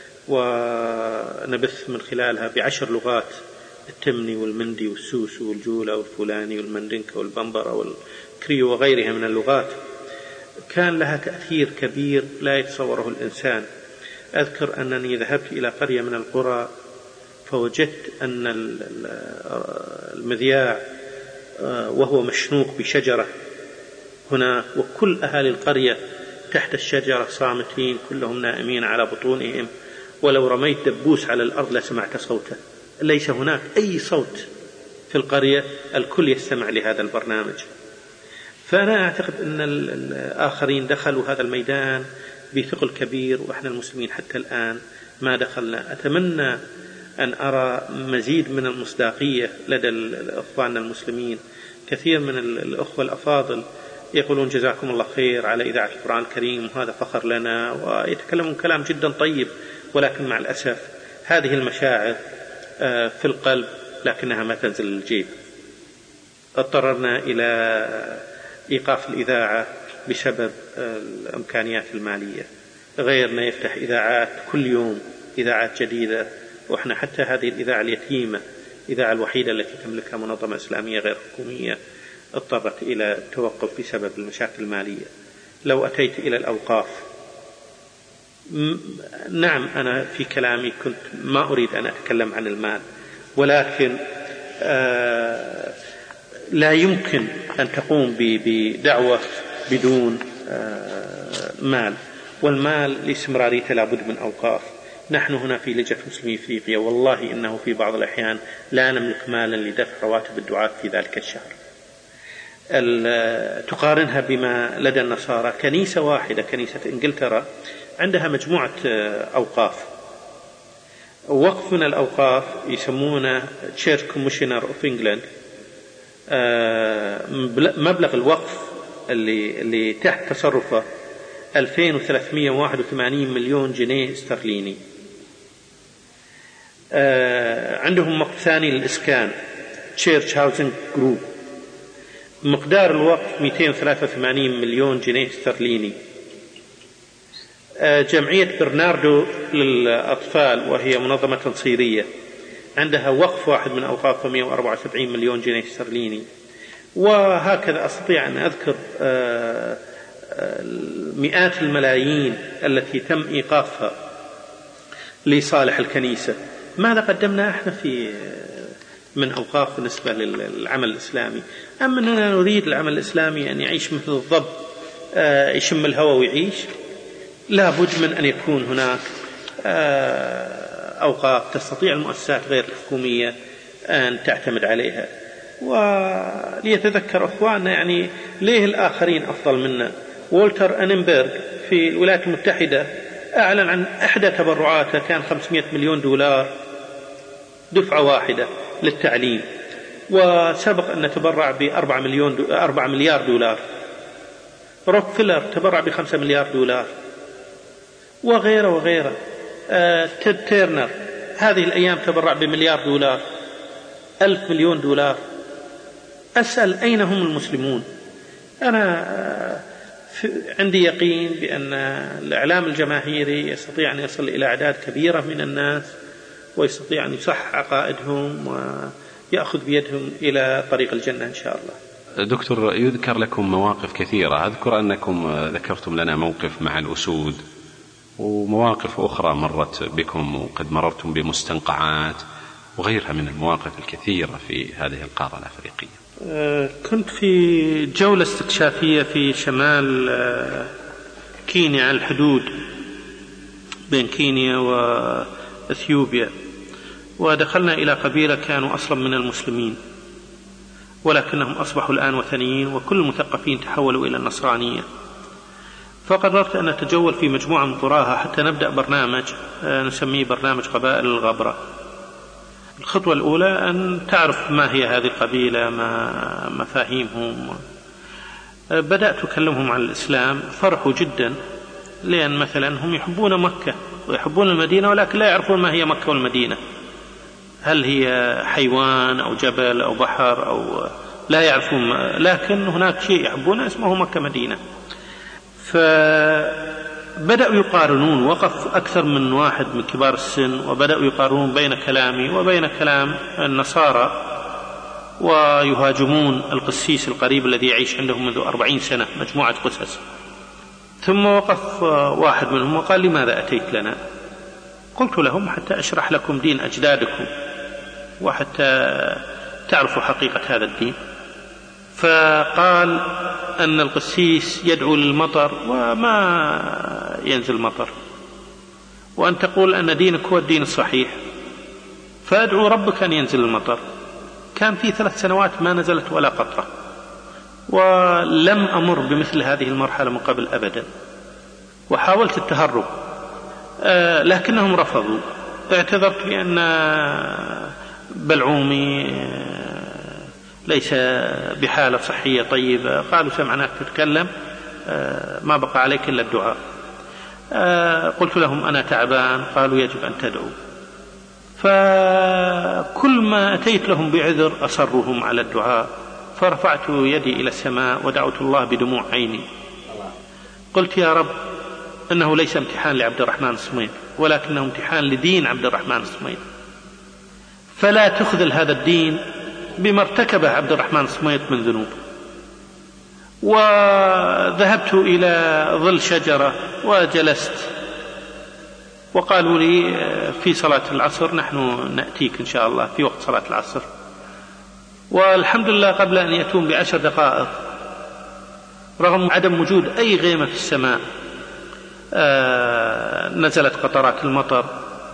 ونبث من خلالها ب10 لغات: التمني والمندي والسوسو والجولة والفلاني والمندنكة والبمبرة والكريو وغيرها من اللغات. كان لها تأثير كبير لا يتصوره الإنسان. أذكر أنني ذهبت إلى قرية من القرى فوجدت أن المذياع وهو مشنوق بشجرة هناك، وكل أهالي القرية تحت الشجرة صامتين، كلهم نائمين على بطونهم، ولو رميت دبوس على الأرض لسمعت صوته. ليس هناك أي صوت في القرية، الكل يستمع لهذا البرنامج. فأنا أعتقد أن الآخرين دخلوا هذا الميدان بثقل كبير، وإحنا المسلمين حتى الآن ما دخلنا. أتمنى أن أرى مزيد من المصداقية لدى أخواننا المسلمين. كثير من الأخوة الأفاضل يقولون جزاكم الله خير على إذاعة القرآن الكريم وهذا فخر لنا، ويتكلمون كلام جدا طيب، ولكن مع الأسف هذه المشاعر في القلب لكنها ما تنزل للجيب. اضطررنا إلى إيقاف الإذاعة بسبب الإمكانيات المالية. غيرنا يفتح إذاعات كل يوم، إذاعات جديدة، وإحنا حتى هذه الإذاعة اليتيمة، الإذاعة الوحيدة التي تملكها منظمة إسلامية غير حكومية، اضطرت إلى التوقف بسبب المشاكل المالية. لو أتيت إلى الأوقاف، نعم أنا في كلامي كنت ما أريد أن أتكلم عن المال، ولكن لا يمكن أن تقوم بدعوة بدون مال، والمال لاستمراريته لابد من أوقاف. نحن هنا في لجنة مسلمي إفريقيا والله إنه في بعض الأحيان لا نملك مالا لدفع رواتب الدعاة في ذلك الشهر. تقارنها بما لدى النصارى، كنيسة واحدة، كنيسة إنجلترا، عندها مجموعة أوقاف، وقف من الأوقاف يسمونه Church Commissioner of England، مبلغ الوقف اللي تحت تصرفه 2381 مليون جنيه استرليني. عندهم وقف ثاني للإسكان Church Housing Group، مقدار الوقف 283 مليون جنيه استرليني. جمعية برناردو للأطفال وهي منظمة تنصيرية عندها وقف واحد من أوقافها 174 مليون جنيه استرليني. وهكذا أستطيع أن أذكر مئات الملايين التي تم إيقافها لصالح الكنيسة. ماذا قدمنا احنا من أوقاف بالنسبة للعمل الإسلامي؟ أما أننا نريد العمل الإسلامي أن يعيش مثل الضب، يشم الهواء ويعيش، لا بد من أن يكون هناك أوقاف تستطيع المؤسسات غير الحكومية أن تعتمد عليها. وليتذكر أخواننا يعني ليه الآخرين أفضل منا. وولتر أنينبرغ في الولايات المتحدة أعلن عن إحدى تبرعاته كان 500 مليون دولار دفعة واحدة للتعليم، وسبق أن تبرع ب4 مليار دولار. روكفيلر تبرع ب5 مليار دولار، وغيره وغيره. تيد تيرنر هذه الأيام تبرع ب1 مليار دولار، 1,000 مليون دولار. أسأل أين هم المسلمون؟ أنا عندي يقين بأن الإعلام الجماهيري يستطيع أن يصل إلى أعداد كبيرة من الناس، ويستطيع أن يصحح عقائدهم ويأخذ بيدهم إلى طريق الجنة إن شاء الله. دكتور، يذكر لكم مواقف كثيرة، أذكر أنكم ذكرتم لنا موقف مع الأسود، ومواقف أخرى مرت بكم، وقد مررتم بمستنقعات وغيرها من المواقف الكثيرة في هذه القارة الأفريقية. كنت في جولة استكشافية في شمال كينيا، على الحدود بين كينيا وإثيوبيا، ودخلنا إلى قبيلة كانوا أصلا من المسلمين، ولكنهم أصبحوا الآن وثنيين، وكل المثقفين تحولوا إلى النصرانية. فقررت أن نتجول في مجموعة من قراها حتى نبدأ برنامج نسميه برنامج قبائل الغبرة. الخطوة الأولى أن تعرف ما هي هذه القبيلة، ما مفاهيمهم. بدأت أكلمهم عن الإسلام، فرحوا جدا، لأن مثلا هم يحبون مكة ويحبون المدينة، ولكن لا يعرفون ما هي مكة والمدينة، هل هي حيوان أو جبل أو بحر أو لا يعرفون، لكن هناك شيء يحبونه اسمه مكة مدينة. فبدأوا يقارنون، وقف أكثر من واحد من كبار السن، وبدأوا يقارنون بين كلامي وبين كلام النصارى، ويهاجمون القسيس القريب الذي يعيش عندهم منذ 40 سنة، مجموعة قسس. ثم وقف واحد منهم وقال: لماذا أتيت لنا؟ قلت لهم: حتى أشرح لكم دين أجدادكم، وحتى تعرفوا حقيقة هذا الدين. فقال أن القسيس يدعو للمطر وما ينزل مطر، وأن تقول أن دينك هو الدين الصحيح، فأدعو ربك أن ينزل المطر. كان في 3 سنوات ما نزلت ولا قطرة، ولم أمر بمثل هذه المرحلة من قبل أبدا، وحاولت التهرب لكنهم رفضوا. اعتذرت بأن بلعومي ليس بحالة صحية طيبة. قالوا: سمعناك تتكلم، ما بقى عليك إلا الدعاء. قلت لهم: أنا تعبان. قالوا: يجب أن تدعو. فكل ما أتيت لهم بعذر أصرهم على الدعاء، فرفعت يدي إلى السماء ودعوت الله بدموع عيني، قلت يا رب إنه ليس امتحان لعبد الرحمن الصميط، ولكنه امتحان لدين عبد الرحمن الصميط، فلا تخذل هذا الدين بما ارتكبه عبد الرحمن الصميط من ذنوب. وذهبت إلى ظل شجرة وجلست، وقالوا لي في صلاة العصر نحن نأتيك إن شاء الله في وقت صلاة العصر. والحمد لله قبل أن يأتون ب10 دقائق رغم عدم وجود أي غيمة في السماء نزلت قطرات المطر،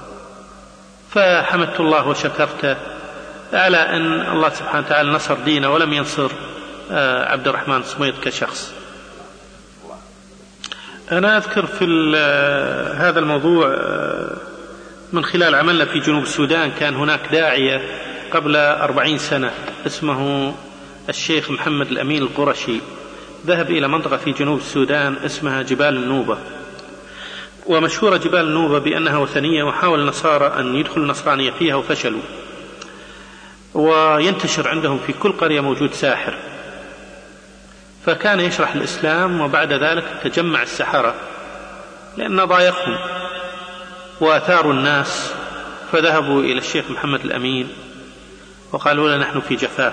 فحمدت الله وشكرته على أن الله سبحانه وتعالى نصر دينه ولم ينصر عبد الرحمن الصميط كشخص. أنا أذكر في هذا الموضوع من خلال عملنا في جنوب السودان، كان هناك داعية قبل 40 سنة اسمه الشيخ محمد الأمين القرشي، ذهب إلى منطقة في جنوب السودان اسمها جبال النوبة، ومشهورة جبال النوبة بأنها وثنية، وحاول النصارى أن يدخلوا النصرانية فيها وفشلوا. وينتشر عندهم في كل قرية موجود ساحر، فكان يشرح الإسلام، وبعد ذلك تجمع السحرة لأن ضايقهم وأثاروا الناس، فذهبوا إلى الشيخ محمد الأمين وقالوا له نحن في جفاف،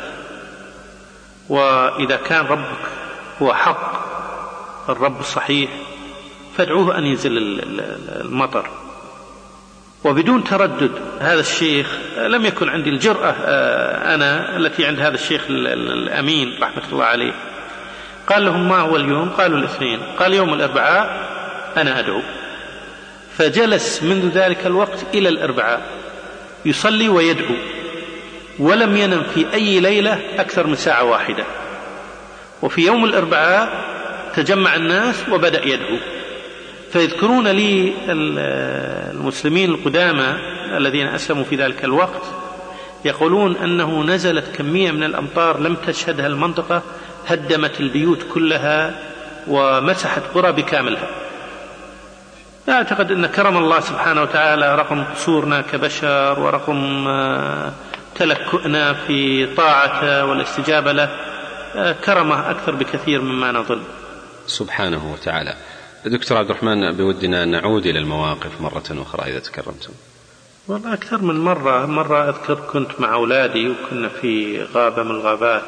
وإذا كان ربك هو حق الرب الصحيح فادعوه أن ينزل المطر. وبدون تردد هذا الشيخ، لم يكن عندي الجرأة أنا التي عند هذا الشيخ الأمين رحمة الله عليه، قال لهم ما هو اليوم؟ قالوا الاثنين. قال يوم الأربعاء أنا أدعو. فجلس منذ ذلك الوقت إلى الأربعاء يصلي ويدعو، ولم ينم في أي ليلة أكثر من ساعة واحدة. وفي يوم الأربعاء تجمع الناس وبدأ يدعو. فيذكرون لي المسلمين القدامى الذين أسلموا في ذلك الوقت يقولون أنه نزلت كمية من الأمطار لم تشهدها المنطقة، هدمت البيوت كلها ومسحت قرى بكاملها. أعتقد أن كرم الله سبحانه وتعالى رقم قصورنا كبشر ورقم تلكؤنا في طاعته والاستجابة له كرمه أكثر بكثير مما نظن سبحانه وتعالى. دكتور عبد الرحمن، بودنا نعود إلى المواقف مرة أخرى إذا تكرمتم. والله أكثر من مرة أذكر كنت مع أولادي وكنا في غابة من الغابات،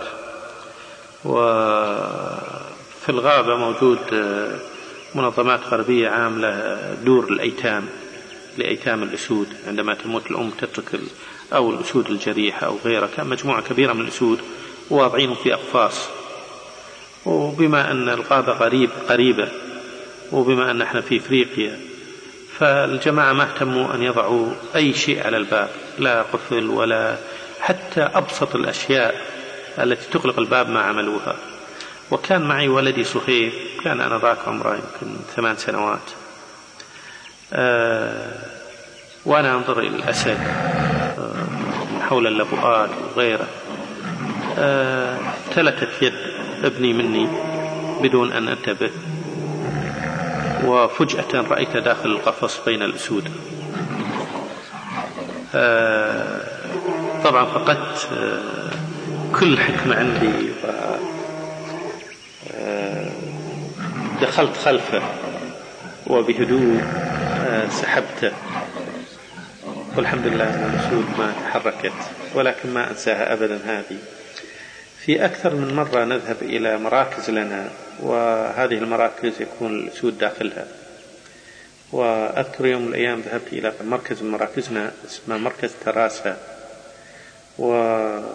وفي الغابة موجود منظمات غربية عاملة دور الأيتام لأيتام الأسود، عندما تموت الأم تترك أو الأسود الجريحة أو غيرها، كان مجموعة كبيرة من الأسود وواضعينهم في أقفاص. وبما أن الغابة قريبة وبما أن احنا في إفريقيا، فالجماعة ما اهتموا أن يضعوا أي شيء على الباب، لا قفل ولا حتى أبسط الأشياء التي تغلق الباب ما عملوها. وكان معي ولدي صهيب، كان أنا ذاك عمره يمكن 8 سنوات، وأنا أنظر إلى الأسد حول اللبؤات وغيره. تلتت يد ابني مني بدون أن أنتبه، وفجأة رأيت داخل القفص بين الأسود. طبعا فقدت كل حكمة عندي، دخلت خلفه وبهدوء سحبته، والحمد لله أن الأسود ما تحركت، ولكن ما أنساها أبدا. هذه في أكثر من مرة نذهب إلى مراكز لنا، وهذه المراكز يكون الأسود داخلها. وأذكر يوم من الأيام ذهبت إلى مركز من مراكزنا اسمه مركز تراسة، وجاء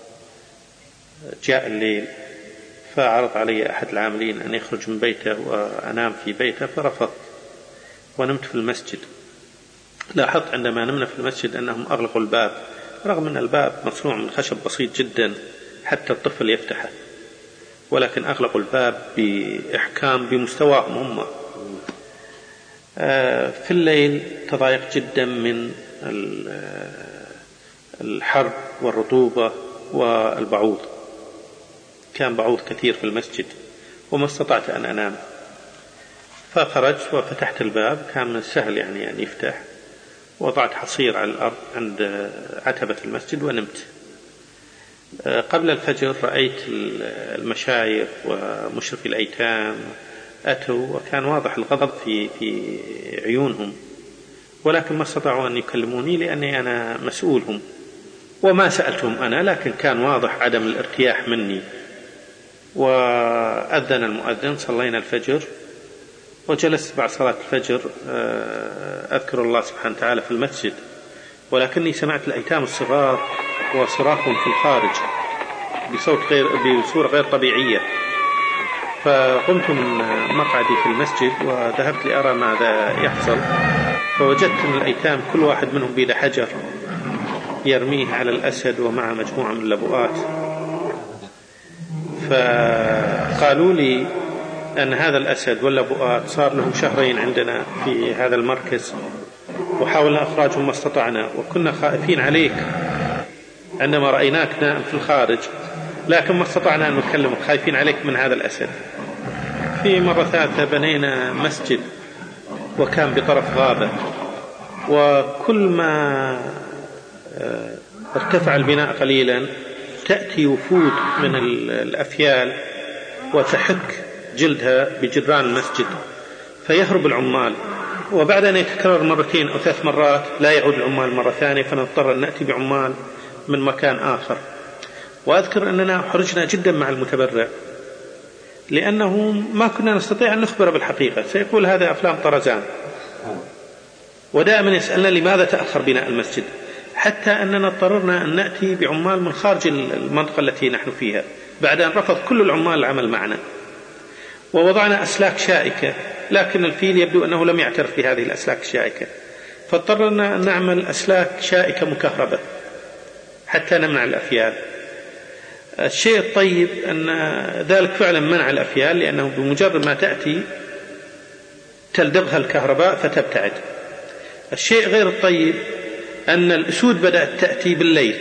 الليل فعرض علي أحد العاملين أن يخرج من بيته وأنام في بيته، فرفضت ونمت في المسجد. لاحظت عندما نمنا في المسجد أنهم أغلقوا الباب، رغم أن الباب مصنوع من خشب بسيط جدا حتى الطفل يفتحه، ولكن أغلقوا الباب بإحكام بمستواهم هم. في الليل تضايق جدا من الحر والرطوبة والبعوض، كان بعوض كثير في المسجد وما استطعت أن أنام، فخرجت وفتحت الباب، كان من السهل يعني أن يفتح، وضعت حصير على الأرض عند عتبة المسجد ونمت. قبل الفجر رأيت المشايخ ومشرفي الأيتام أتوا وكان واضح الغضب في عيونهم، ولكن ما استطاعوا أن يكلموني لأني أنا مسؤولهم، وما سألتهم أنا، لكن كان واضح عدم الارتياح مني. وأذن المؤذن، صلينا الفجر، وجلست بعد صلاة الفجر أذكر الله سبحانه وتعالى في المسجد، ولكني سمعت الأيتام الصغار وصراخهم في الخارج بصورة غير طبيعية، فقمت من مقعدي في المسجد وذهبت لأرى ماذا يحصل، فوجدت أن الأيتام كل واحد منهم بيد حجر يرميه على الأسد ومع مجموعة من اللبؤات. فقالوا لي أن هذا الأسد واللبؤات صار لهم شهرين عندنا في هذا المركز، وحاولنا إخراجهم ما استطعنا، وكنا خائفين عليك عندما رأيناك نائم في الخارج، لكن ما استطعنا أن نكلمك، خايفين عليك من هذا الأسد. في مرة ثالثة بنينا مسجد وكان بطرف غابة، وكل ما ارتفع البناء قليلا تأتي وفود من الأفيال وتحك جلدها بجدران المسجد فيهرب العمال، وبعد أن يتكرر مرتين أو 3 مرات لا يعود العمال مرة ثانية، فنضطر أن نأتي بعمال من مكان آخر. وأذكر أننا حرجنا جدا مع المتبرع لأنه ما كنا نستطيع أن نخبر بالحقيقة، سيقول هذا أفلام طرزان، ودائما يسألنا لماذا تأخر بناء المسجد، حتى أننا اضطررنا أن نأتي بعمال من خارج المنطقة التي نحن فيها بعد أن رفض كل العمال العمل معنا. ووضعنا أسلاك شائكة، لكن الفيل يبدو أنه لم يعترف بهذه الأسلاك الشائكة، فاضطررنا أن نعمل أسلاك شائكة مكهربة حتى نمنع الأفيال. الشيء الطيب أن ذلك فعلا منع الأفيال، لأنه بمجرد ما تأتي تلدغها الكهرباء فتبتعد. الشيء غير الطيب أن الأسود بدأت تأتي بالليل،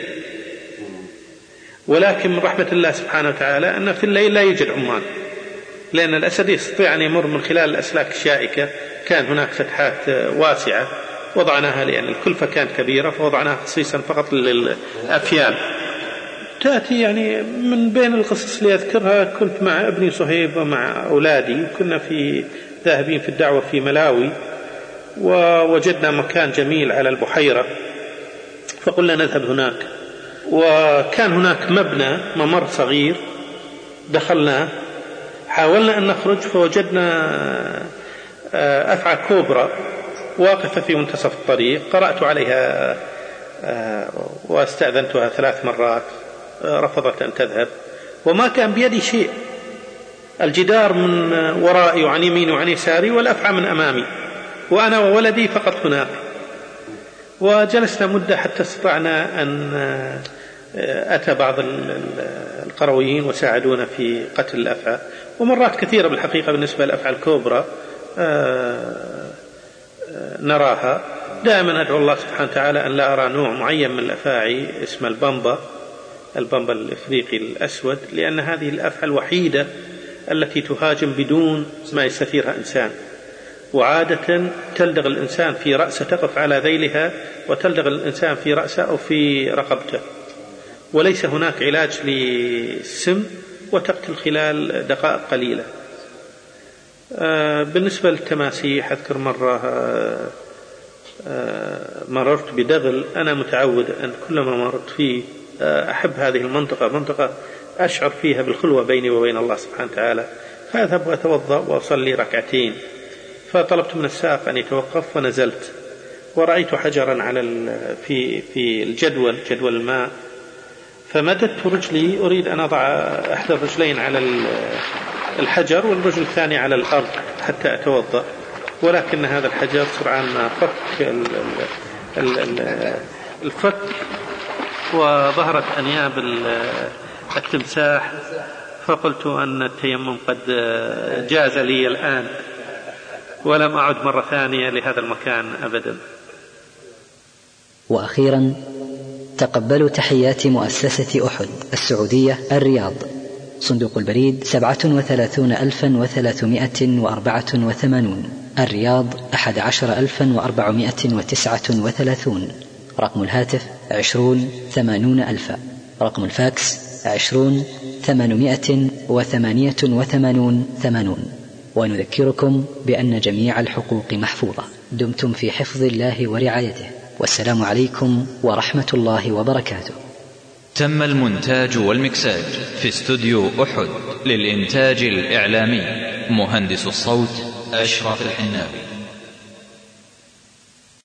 ولكن من رحمة الله سبحانه وتعالى أن في الليل لا يوجد عمال، لأن الأسد يستطيع أن يمر من خلال الأسلاك الشائكة. كان هناك فتحات واسعة وضعناها لأن الكلفة كانت كبيرة، فوضعناها خصيصا فقط للأفيال. تأتي يعني من بين القصص اللي أذكرها، كنت مع ابني صهيب ومع أولادي، كنا ذاهبين في الدعوة في ملاوي، ووجدنا مكان جميل على البحيرة، فقلنا نذهب هناك. وكان هناك ممر صغير دخلناه، حاولنا أن نخرج فوجدنا أفعى كوبرا واقفة في منتصف الطريق. قرأت عليها واستأذنتها 3 مرات، رفضت أن تذهب، وما كان بيدي شيء، الجدار من ورائي وعن يميني وعن يساري، والأفعى من أمامي، وأنا وولدي فقط هناك. وجلسنا مدة حتى استطعنا أن أتى بعض القرويين وساعدونا في قتل الأفعى. ومرات كثيرة بالحقيقة بالنسبة للأفعى الكوبرا نراها. دائما أدعو الله سبحانه وتعالى أن لا أرى نوع معين من الأفاعي اسمه البمبا الإفريقي الأسود، لأن هذه الأفعى الوحيدة التي تهاجم بدون ما يستثيرها إنسان، وعادة تلدغ الإنسان في رأسه، تقف على ذيلها وتلدغ الإنسان في رأسه أو في رقبته، وليس هناك علاج للسم، وتقتل خلال دقائق قليلة. بالنسبة للتماسيح، أذكر مرة مررت بدغل، أنا متعود أن كلما مررت فيه أحب هذه منطقة أشعر فيها بالخلوة بيني وبين الله سبحانه وتعالى، فأذهب وأتوضأ وأصلي 2 ركعتين. فطلبت من السائق أن يتوقف، ونزلت ورأيت حجرا على في الجدول الماء، فمددت رجلي أريد أن أضع إحدى الرجلين على الحجر والرجل الثاني على الأرض حتى أتوضأ، ولكن هذا الحجر سرعان ما فك الفك، وظهرت أنياب التمساح، فقلت أن التيمم قد جاز لي الآن، ولم أعد مرة ثانية لهذا المكان أبدا. وأخيرا تقبلوا تحيات مؤسسة أحد السعودية الرياض، صندوق البريد 37384 الرياض 11439، رقم الهاتف 208000، رقم الفاكس 20 888 80. ونذكركم بأن جميع الحقوق محفوظة. دمتم في حفظ الله ورعايته، والسلام عليكم ورحمة الله وبركاته. تم المونتاج والمكساج في استوديو أحد للإنتاج الإعلامي. مهندس الصوت أشرف الحناوي.